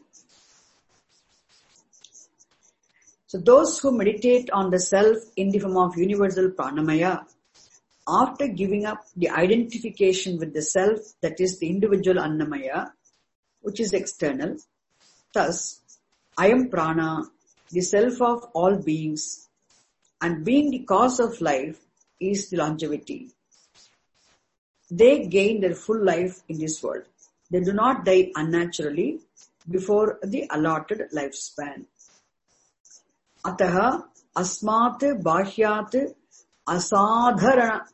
So those who meditate on the self in the form of universal pranamaya, after giving up the identification with the self, that is the individual annamaya, which is external, thus I am prana, the self of all beings, and being the cause of life is the longevity. They gain their full life in this world. They do not die unnaturally before the allotted lifespan. Ataha asmat bahyat asadharanat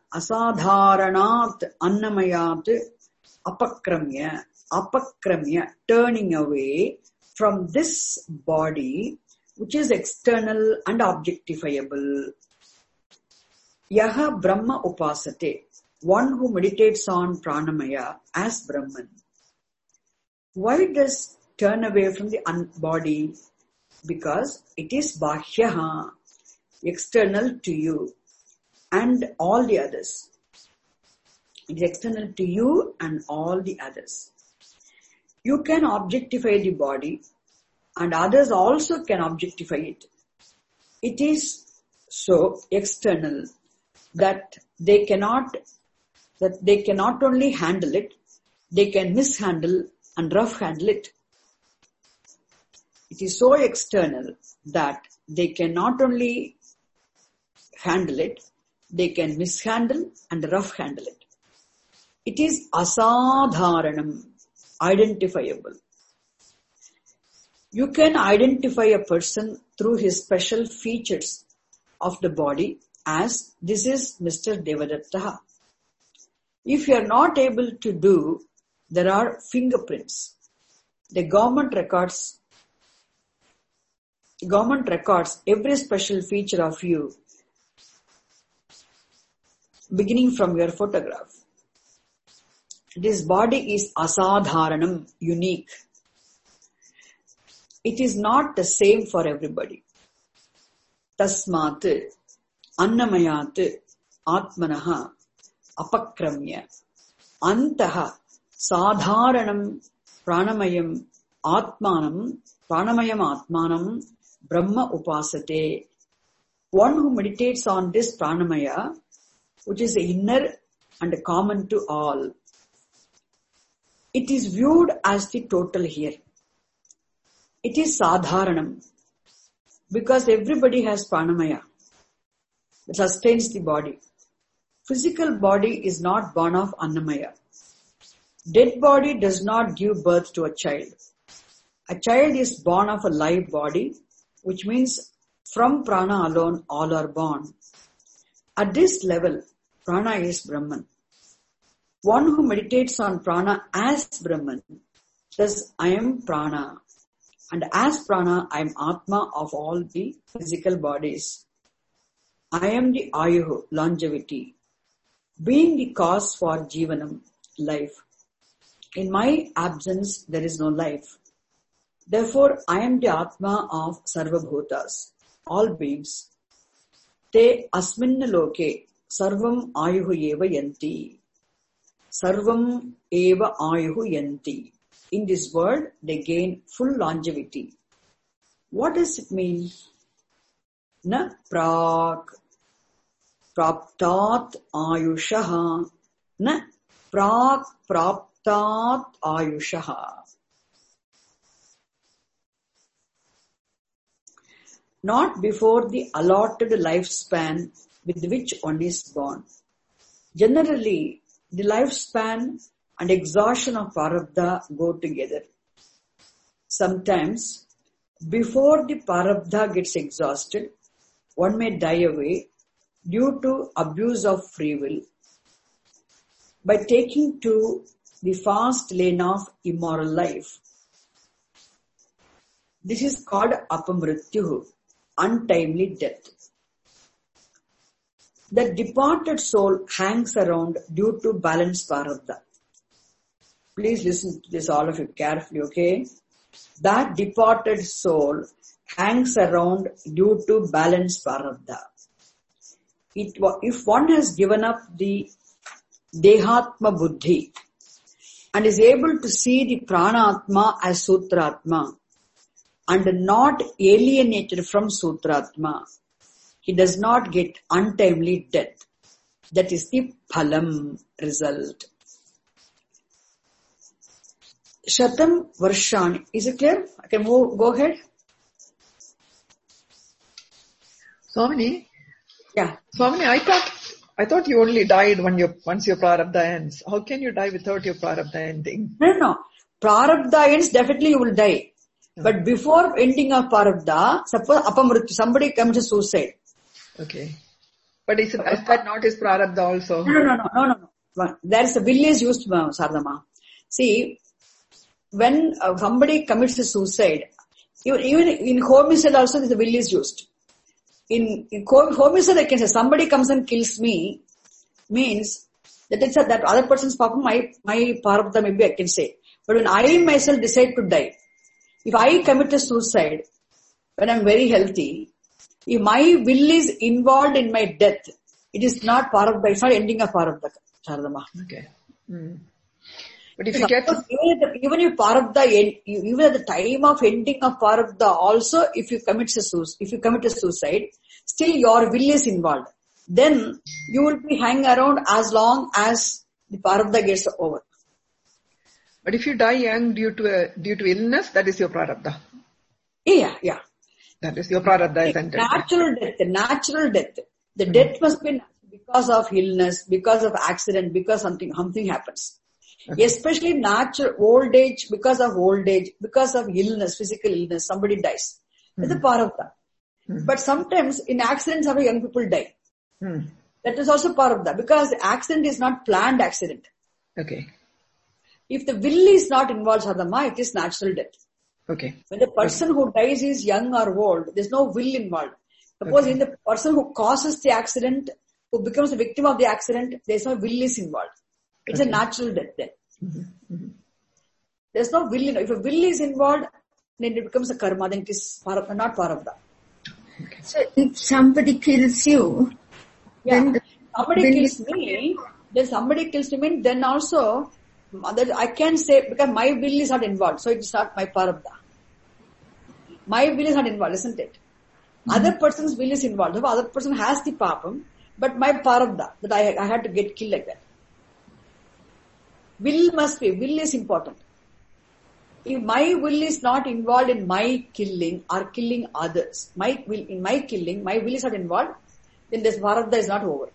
annamayat apakramya, turning away from this body, which is external and objectifiable. Yaha Brahma upasate, one who meditates on pranamaya as Brahman. Why does turn away from the body? Because it is bahyaha, external to you and all the others. It is external to you and all the others. You can objectify the body and others also can objectify it. It is so external that they cannot only handle it, they can mishandle and rough handle it. It is so external that they can not only handle it, they can mishandle and rough handle it. It is asadharanam, identifiable. You can identify a person through his special features of the body as this is Mr. Devadatta. If you are not able to do, there are fingerprints. The government records every special feature of you beginning from your photograph. This body is asadharanam, unique. It is not the same for everybody. Tasmat annamayat atmanaha apakramya antaha sadharanam pranamayam atmanam brahma upasate. One who meditates on this pranamaya, which is inner and common to all, it is viewed as the total here. It is sadharanam because everybody has pranamaya that sustains the body. Physical body is not born of annamaya. Dead body does not give birth to a child. A child is born of a live body, which means from prana alone all are born. At this level, prana is Brahman. One who meditates on prana as Brahman says, I am prana. And as prana, I am Atma of all the physical bodies. I am the Ayuhu, longevity, being the cause for Jivanam, life. In my absence, there is no life. Therefore, I am the Atma of Sarva Bhutas, all beings. Te asminna loke sarvam ayuhu eva yanti. Sarvam eva ayuhu yanti. In this world, they gain full longevity. What does it mean? Na prak praptat ayushaha. Na prak praptat ayushaha. Not before the allotted lifespan with which one is born. Generally, the lifespan and exhaustion of prarabdha go together. Sometimes, before the prarabdha gets exhausted, one may die away due to abuse of free will by taking to the fast lane of immoral life. This is called apamrityuhu, untimely death. The departed soul hangs around due to balanced prarabdha. Please listen to this, all of you, carefully, okay? That departed soul hangs around due to balanced prarabdha. If one has given up the Dehatma Buddhi and is able to see the Pranatma as Sutratma and not alienated from Sutratma, he does not get untimely death. That is the phalam, result. Shatam Varshani. Is it clear? I can go ahead. Swamini? Yeah. Swamini, I thought you only died once your prarabdha ends. How can you die without your prarabdha ending? No. Prarabdha ends, definitely you will die. But before ending of prarabdha, suppose apamrityu, somebody commits suicide. Okay. But is that not his prarabdha also? No. There is a will is used, Sardama. See, when somebody commits a suicide, even in homicide also the will is used. In homicide, I can say somebody comes and kills me, means that it's that other person's papa, my parabdha maybe I can say. But when I myself decide to die, if I commit a suicide when I'm very healthy, if my will is involved in my death, it is not parabdha, it's not ending of parabdha, Sharadama. Okay. But if you get... Even if parabdha, even at the time of ending of parabdha also, if you commit a suicide, still your will is involved. Then you will be hanging around as long as the parabdha gets over. But if you die young due to illness, that is your prarabdha. Yeah. That is your prarabdha. Natural death. The death must be because of illness, because of accident, because something happens. Okay. Especially natural old age, because of illness, physical illness, somebody dies. It's a prarabdha. But sometimes in accidents, young people die. That is also prarabdha, because the accident is not planned accident. Okay. If the will is not involved, Sadama, it is natural death. Okay. When the person who dies is young or old, there is no will involved. Suppose in the person who causes the accident, who becomes the victim of the accident, there is no will is involved. It's a natural death then. There is no will. If a will is involved, then it becomes a karma, then it is not parabdha. Okay. So if somebody kills you, then somebody kills me, then also I can say, because my will is not involved, so it's not my parabdha. My will is not involved, isn't it? Other person's will is involved. The other person has the papam, but my parabdha, that I had to get killed like that. Will is important. If my will is not involved in my killing or killing others, my will is not involved, then this parabdha is not over.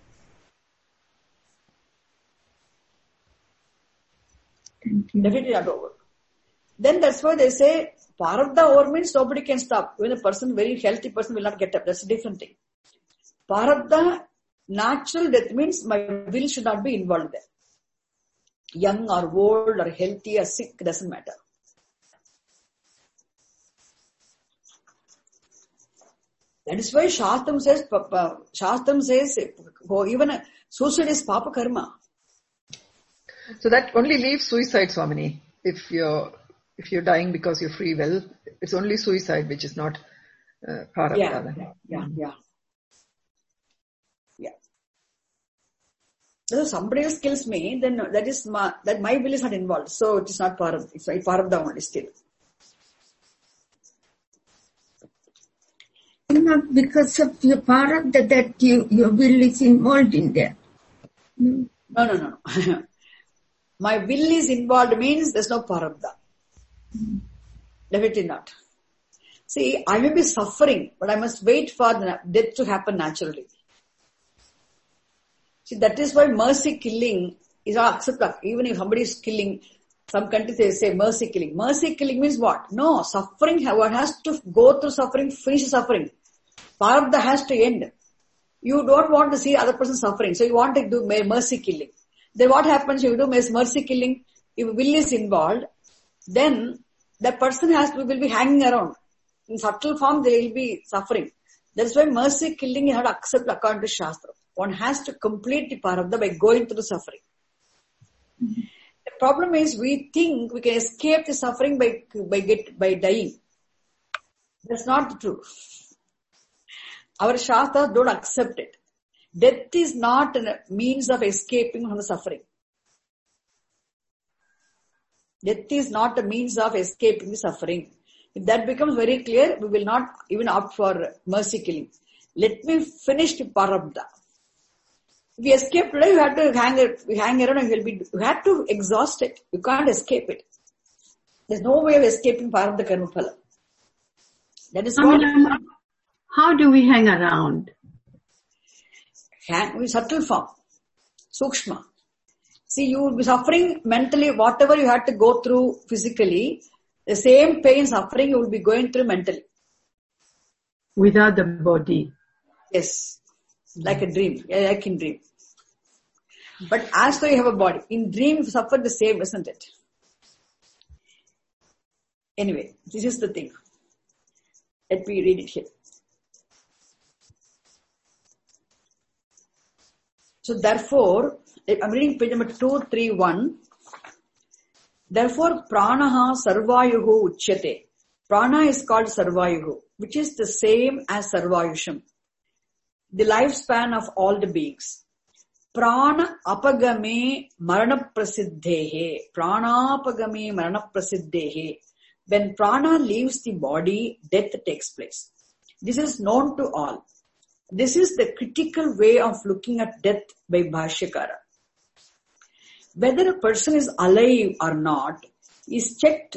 Definitely not over. Then that's why they say parabdha over means nobody can stop. When a person, very healthy person, will not get up. That's a different thing. Parabdha, natural death means my will should not be involved there. Young or old or healthy or sick, doesn't matter. That is why Shastram says even suicide is papa karma. So that only leaves suicide, Swamini. If you're dying because you're free will, it's only suicide which is not prarabdha. Yeah. So if somebody else kills me, then that my will is not involved. So it is not parabdha. It's parabdha only still. Not because of your parabdha that your will is involved in there. No. My will is involved means there's no parabdha. Definitely not. See, I may be suffering, but I must wait for the death to happen naturally. See, that is why mercy killing is not acceptable. Even if somebody is killing, some countries they say mercy killing. Mercy killing means what? No, suffering, one has to go through suffering, finish suffering. Parabdha has to end. You don't want to see other person suffering, so you want to do mercy killing. Then what happens? You do mercy killing. If will is involved, then the person will be hanging around. In subtle form, they will be suffering. That's why mercy killing is not accepted according to Shastra. One has to complete the parabdha by going through the suffering. The problem is we think we can escape the suffering by dying. That's not true. Our Shastras don't accept it. Death is not a means of escaping from the suffering. Death is not a means of escaping the suffering. If that becomes very clear, we will not even opt for mercy killing. Let me finish the parabdha. If you escape today, you have to hang around and you have to exhaust it. You can't escape it. There's no way of escaping parabdha karma phala. That is what. How do we hang around? In subtle form. Sukshma. See, you will be suffering mentally, whatever you had to go through physically, the same pain, suffering you will be going through mentally. Without the body. Yes. Like a dream. Like in dream. But as though you have a body. In dream you suffer the same, isn't it? Anyway, this is the thing. Let me read it here. So therefore, I'm reading page number 231. Therefore, pranaha sarvayuhu uchyate. Prana is called sarvayuhu, which is the same as sarvayusham, the lifespan of all the beings. Prana apagame marana prasiddhehe. Pranapagame marana prasiddhehe. When prana leaves the body, death takes place. This is known to all. This is the critical way of looking at death by Bhashyakara. Whether a person is alive or not is checked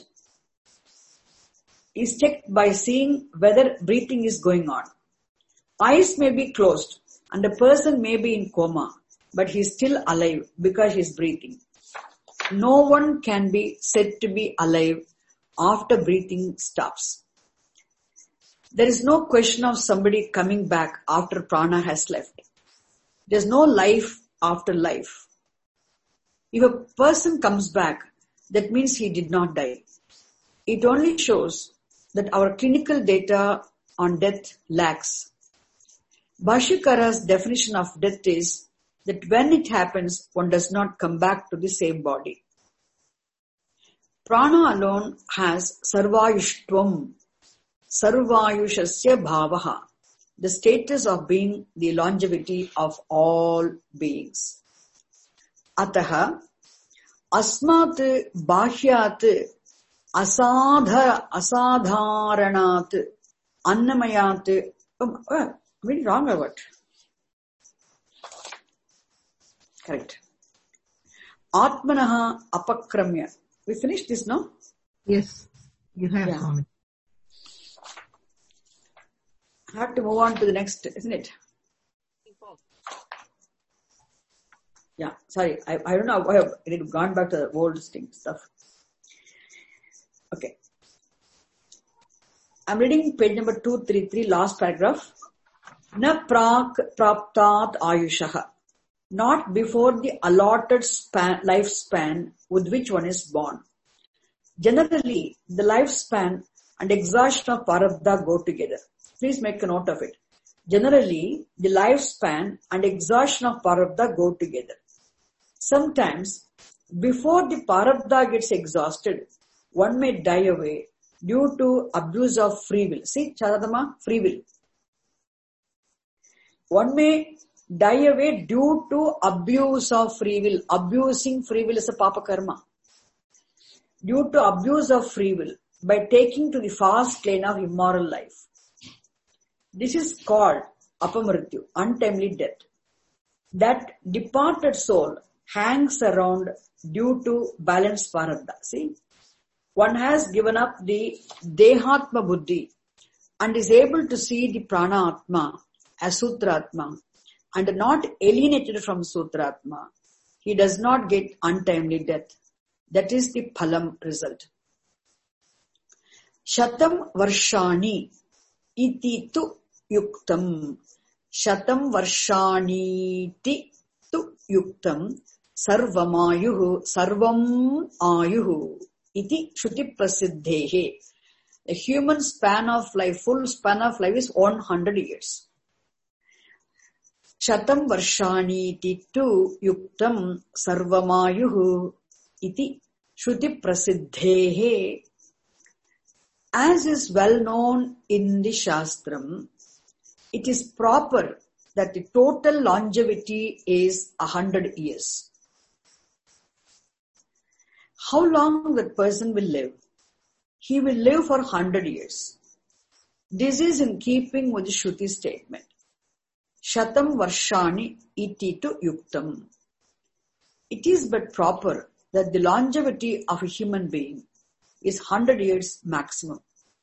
by seeing whether breathing is going on. Eyes may be closed and a person may be in coma, but he is still alive because he is breathing. No one can be said to be alive after breathing stops. There is no question of somebody coming back after prana has left. There is no life after life. If a person comes back, that means he did not die. It only shows that our clinical data on death lacks. Bhashyakara's definition of death is that when it happens, one does not come back to the same body. Prana alone has sarvayushtvam, sarvayushasya bhavaha, the status of being the longevity of all beings. Ataha asmat bhahyat asadharanat annamayat. Very wrong or what? Correct. Atmanaha apakramya. We finished this, no? Yes, you have. Yeah. I have to move on to the next, isn't it? Yeah, sorry. I don't know why it had gone back to the old stuff. Okay. I'm reading page number 233, last paragraph. Na prak praptat ayushaha. Not before the allotted lifespan with which one is born. Generally, the lifespan and exhaustion of prarabdha go together. Please make a note of it. Generally, the lifespan and exhaustion of prarabdha go together. Sometimes, before the prarabdha gets exhausted, one may die away due to abuse of free will. See, Charadama, free will. One may die away due to abuse of free will. Abusing free will is a papa karma. Due to abuse of free will, by taking to the fast lane of immoral life. This is called apamrityu, untimely death. That departed soul hangs around due to balanced prarabdha. See, one has given up the dehatma buddhi and is able to see the prana atma as sutratma and not alienated from sutratma. He does not get untimely death. That is the phalam result. Shatam varshani iti tu yuktam. Shatam varshani ti tu yuktam. Sarvamayuhu sarvam ayuhu iti shruti prasiddhehe. The human span of life, full span of life is 100 years. Shatam varshani ti tu yuktam sarvamayuhu iti shruti prasiddhehe. As is well known in the Shastram, it is proper that the total longevity is 100 years. How long that person will live? He will live for 100 years. This is in keeping with the Shruti statement. Shatam varshani iti tu yuktam. It is but proper that the longevity of a human being is 100 years maximum.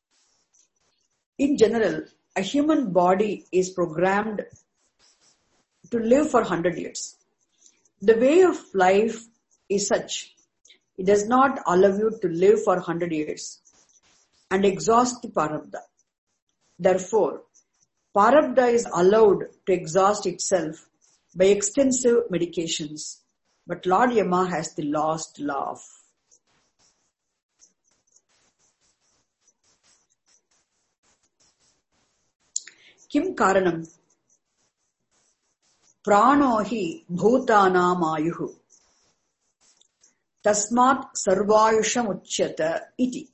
In general, a human body is programmed to live for 100 years. The way of life is such, it does not allow you to live for 100 years and exhaust the prarabdha. Therefore, prarabdha is allowed to exhaust itself by extensive medications. But Lord Yama has the last laugh. Kim karanam? Pranohi bhutanam ayuhu. Tasmat sarvayusham uchyata iti.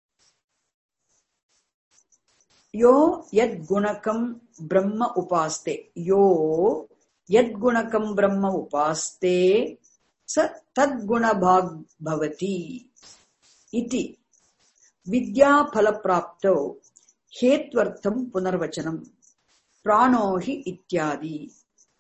Yo yad gunakam brahma upaste. Yo yad gunakam brahma upaste sa tad gunabhag bhavati. Iti. Vidya phalaprapto hetvartham punarvachanam. Pranohi ityadi.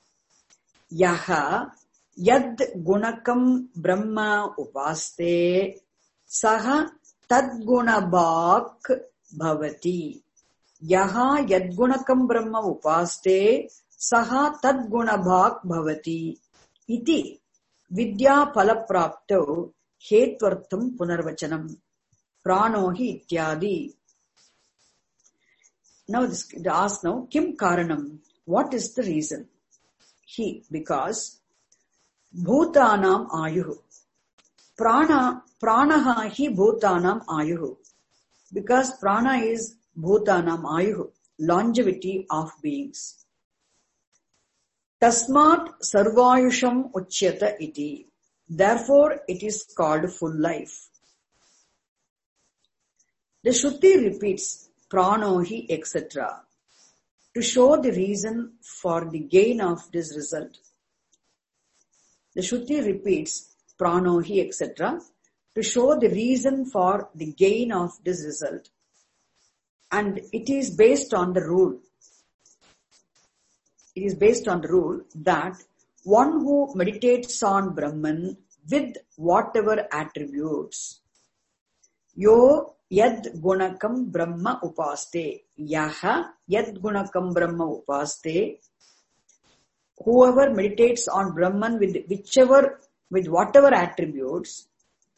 Yaha yad gunakam brahma upaste saha tad gunabhag bhavati. Yaha yadgunakam brahma upaste saha tadgunabhak bhavati iti vidya phalaprapto hetvartham punarvachanam pranohi ityadi. Now they ask now, kim karanam? What is the reason? Because bhutanam ayuhu. Pranaha hi bhutanam ayuhu. Because prana is bhutanam ayuhu, longevity of beings. Tasmat sarvayusham uchyata iti. Therefore, it is called full life. The Shruti repeats pranohi etc. to show the reason for the gain of this result. The Shruti repeats pranohi etc. to show the reason for the gain of this result. And it is based on the rule. It is based on the rule that one who meditates on Brahman with whatever attributes. Yo yad gunakam brahma upaste. Yaha yad gunakam brahma upaste. Whoever meditates on Brahman with whatever attributes,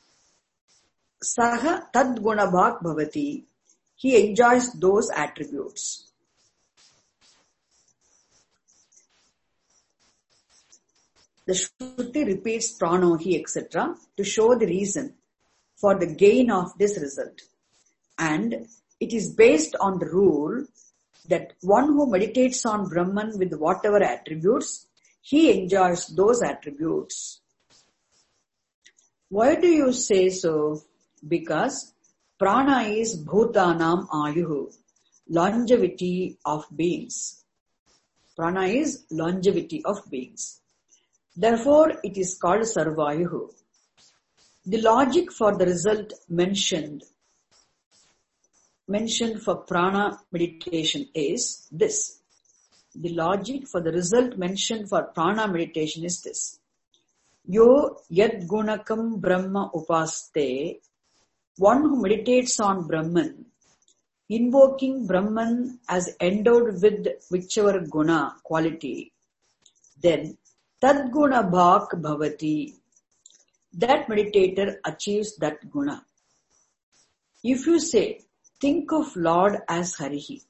saha tad gunabhak bhavati. He enjoys those attributes. The Shruti repeats pranohi etc. to show the reason for the gain of this result. And it is based on the rule that one who meditates on Brahman with whatever attributes, he enjoys those attributes. Why do you say so? Because prana is bhutanam ayuhu, longevity of beings. Prana is longevity of beings. Therefore, it is called sarvayuhu. The logic for the result mentioned for prana meditation is this. The logic for the result mentioned for prana meditation is this. Yo yad gunakam brahma upaste. One who meditates on Brahman, invoking Brahman as endowed with whichever guna, quality, then tad guna bhak bhavati. That meditator achieves that guna. If you say, think of Lord as Harihi,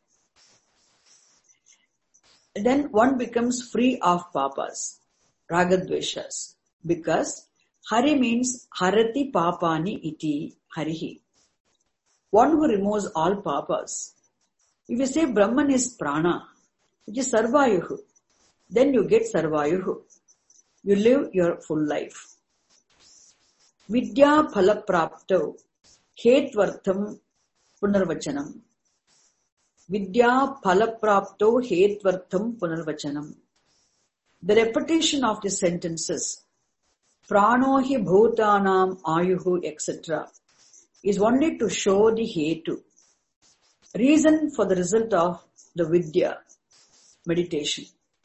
then one becomes free of papas, ragadveshas, because Hari means harati papani iti Harihi, one who removes all papas. If you say Brahman is prana, which is sarvayuhu, then you get sarvayuhu. You live your full life. Vidya phalaprapto hetvartham punarvachanam. Vidya phalaprapto hetvartham punarvachanam. The repetition of the sentences pranohi bhutanam ayuhu etc. is only to show the hetu, reason for the result of the vidya, meditation.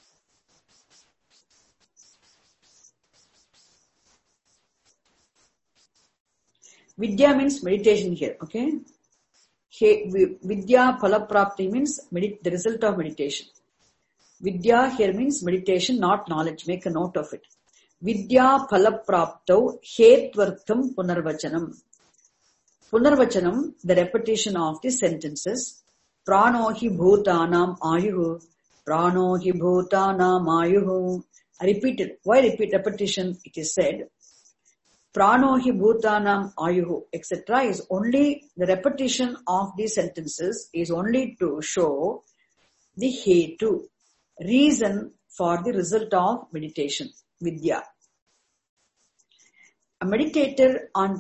Vidya means meditation here, okay? Vidya phalaprapti means the result of meditation. Vidya here means meditation, not knowledge. Make a note of it. Vidya phalaprapto hetvartham punarvachanam. Punarvachanam, the repetition of the sentences. Pranohi bhutanam ayuhu. Pranohi bhutanam ayuhu. I repeat it. Why repeat repetition? It is said, Pranohi bhutanam ayuhu, etc. is only, the repetition of these sentences is only to show the hetu, reason for the result of meditation, vidya. A meditator on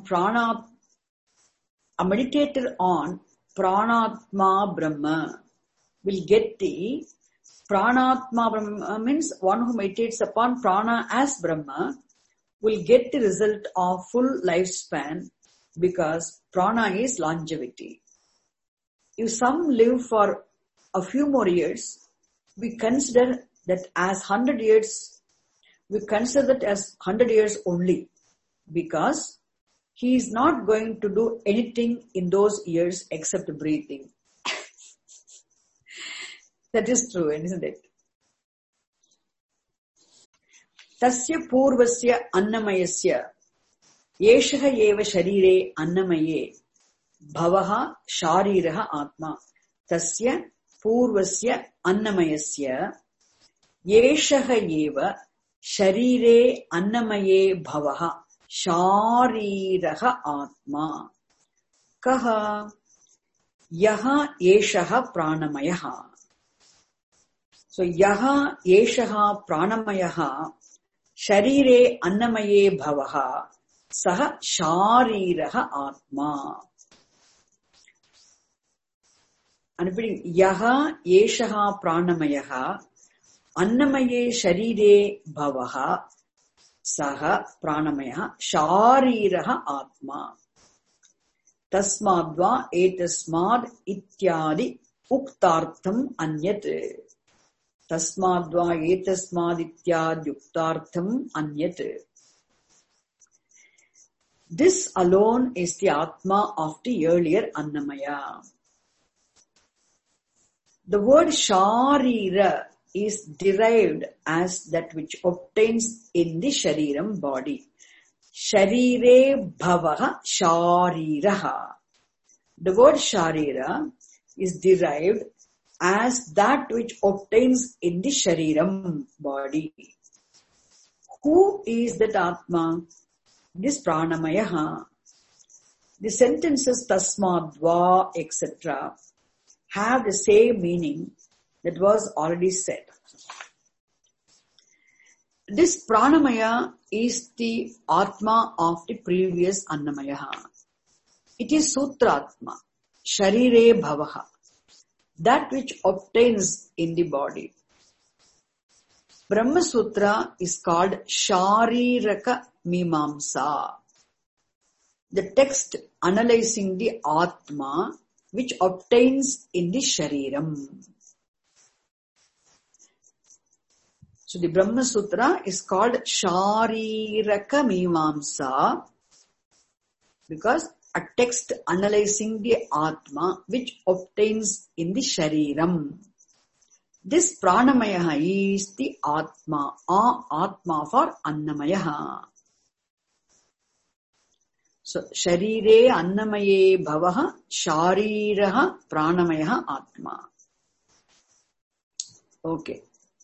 pranatma Brahma will get the pranatma Brahma, means one who meditates upon prana as Brahma will get the result of full lifespan, because prana is longevity. If some live for a few more years, we consider that as 100 years, we consider that as 100 years only, because he is not going to do anything in those years except breathing. That is true, isn't it? Tasya purvasya annamayasya yeshaha eva sharire annamaye bhavaha shariraha atma. Tasya purvasya annamayasya yeshaha eva sharire annamaye bhavaha shariraha atma. Kaha yaha yeshaha pranamayaha. So yaha yeshaha pranamayaha sharire annamaye bhavaha saha shariraha atma. I'm repeating, yaha yeshaha pranamayaha annamaye sharire bhavaha saha pranamayaha shariraha atma. Tasmadva etasmad ityadi uktartham anyat. Tasmadva etasmad ityadi uktartham anyat. This alone is the Atma of the earlier Annamaya. The word Sharira is derived as that which obtains in the Shariram body. Sharire bhavaha shariraha. The word Sharira is derived as that which obtains in the Shariram body. Who is that Atma? This Pranamayaha. The sentences Tasmadva, etc. have the same meaning that was already said. This Pranamaya is the Atma of the previous Annamayaha. It is Sutratma, Sharire Bhavaha, that which obtains in the body. Brahma Sutra is called Shariraka Mimamsa, the text analyzing the Atma which obtains in the Shariram. So the Brahma Sutra is called Shariraka Mimamsa because a text analyzing the Atma which obtains in the Shariram. This Pranamayaha is the Atma, Atma for Annamayaha. So, Sharire Annamaye Bhavaha Shariraha Pranamayaha Atma. Okay.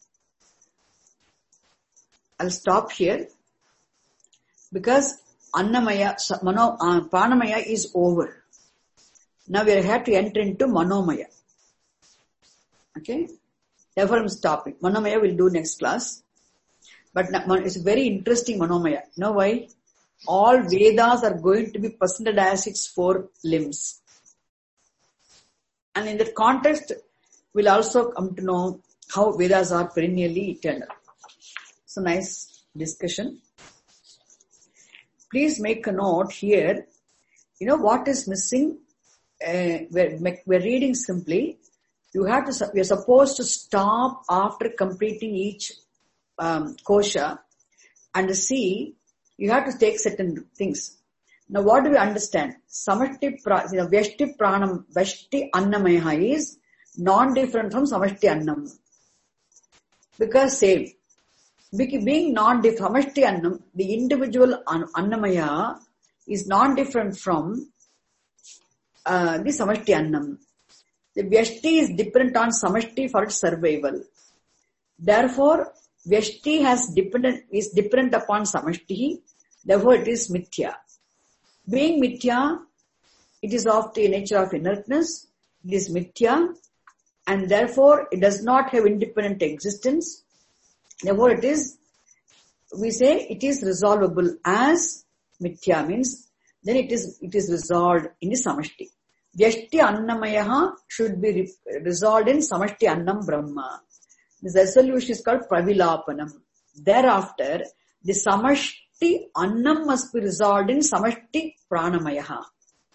I'll stop here because Annamaya, Pranamaya is over. Now we have to enter into Manomaya. Okay. Therefore I'm stopping. Manomaya we'll do next class. But it's a very interesting Manomaya. You know why? All Vedas are going to be presented as its 4 limbs. And in that context, we'll also come to know how Vedas are perennially eternal. So nice discussion. Please make a note here. You know what is missing? We're reading simply. We are supposed to stop after completing each kosha and see. You have to take certain things. Now what do we understand? Samashti Vyashti Pranam, Vyashti Annamaya is non-different from Samashti Annam. Because same. Being non-different, Samashti Annam, the individual Annamaya is non-different from the Samashti Annam. The Vyashti is dependent on Samashti for its survival. Therefore, Vyashti is dependent upon Samashti. Therefore, it is Mithya. Being Mithya, it is of the nature of inertness. It is Mithya. and therefore it does not have independent existence. Therefore we say it is resolvable as mithya, means then it is resolved in the samashti. Vyashti annamayaha should be resolved in samashti annam brahma. This resolution is called pravilapanam. Thereafter, the samashti annam must be resolved in samashti pranamayaha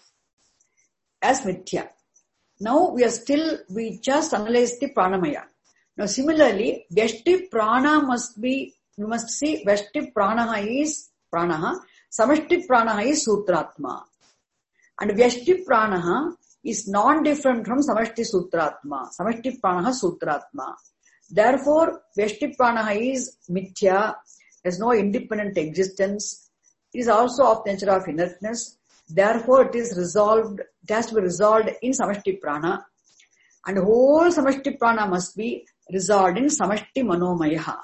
as mithya. Now we just analyze the pranamaya. Now similarly, vyashti prana we must see vyashti pranaha is pranaha, samashti pranaha is sutratma. And vyashti pranaha is non-different from samashti sutratma. Samashti pranaha sutratma. Therefore, vyashti pranaha is mithya, has no independent existence. It is also of the nature of inertness. Therefore, it has to be resolved in samashti prana. And whole samashti prana must be resolved in samashti manomaya.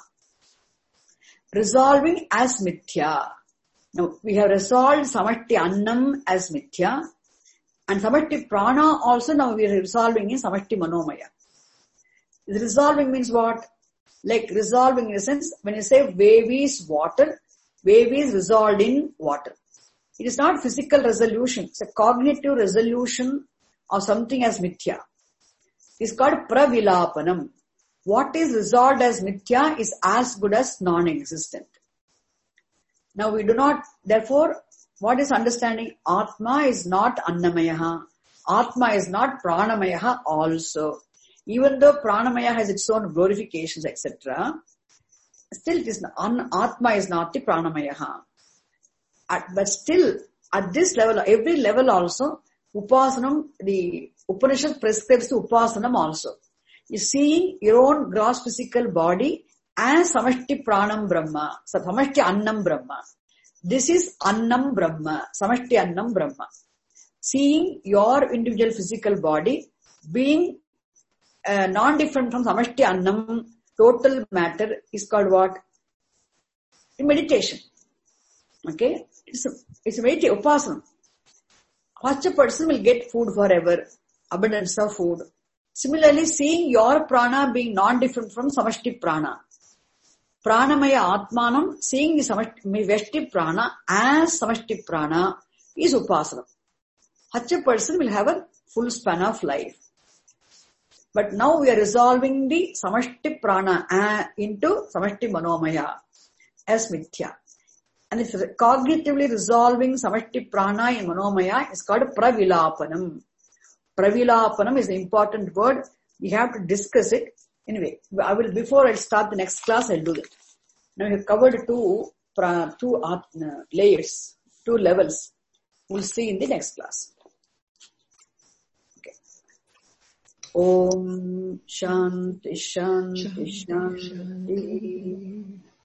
Resolving as mithya. Now, we have resolved samashti annam as mithya. And samashti prana also now we are resolving in samashti manomaya. Resolving means what? Like resolving in a sense, when you say wave is water, wave is resolved in water. It is not physical resolution. It's a cognitive resolution of something as mithya. It's called pravilapanam. What is resolved as mithya is as good as non-existent. Now we do not, therefore, what is understanding? Atma is not annamayaha. Atma is not pranamayaha also. Even though pranamaya has its own glorifications, etc., still it is Atma is not the pranamayaha. But still, at this level, every level also, upasanam, the Upanishad prescribes the upasanam also. You see your own gross physical body as samashti pranam brahma, samashti annam brahma. This is annam brahma, samashti annam brahma. Seeing your individual physical body being non-different from samashti annam, total matter, is called what? Meditation. Okay? It's a meditation, upasana. Such a person will get food forever, abundance of food. Similarly, seeing your prana being non-different from samashti prana. Pranamaya atmanam, seeing the vyashti prana as samashti prana is upasana. Such a person will have a full span of life. But now we are resolving the samashti prana into samashti manomaya as mithya. And it's cognitively resolving samashti prana in manomaya is called pravilapanam. Pravilapanam is an important word. We have to discuss it. Anyway, before I start the next class, I'll do that. Now we have covered two layers, two levels. We'll see in the next class. Okay. Om Shanti Shanti Shanti.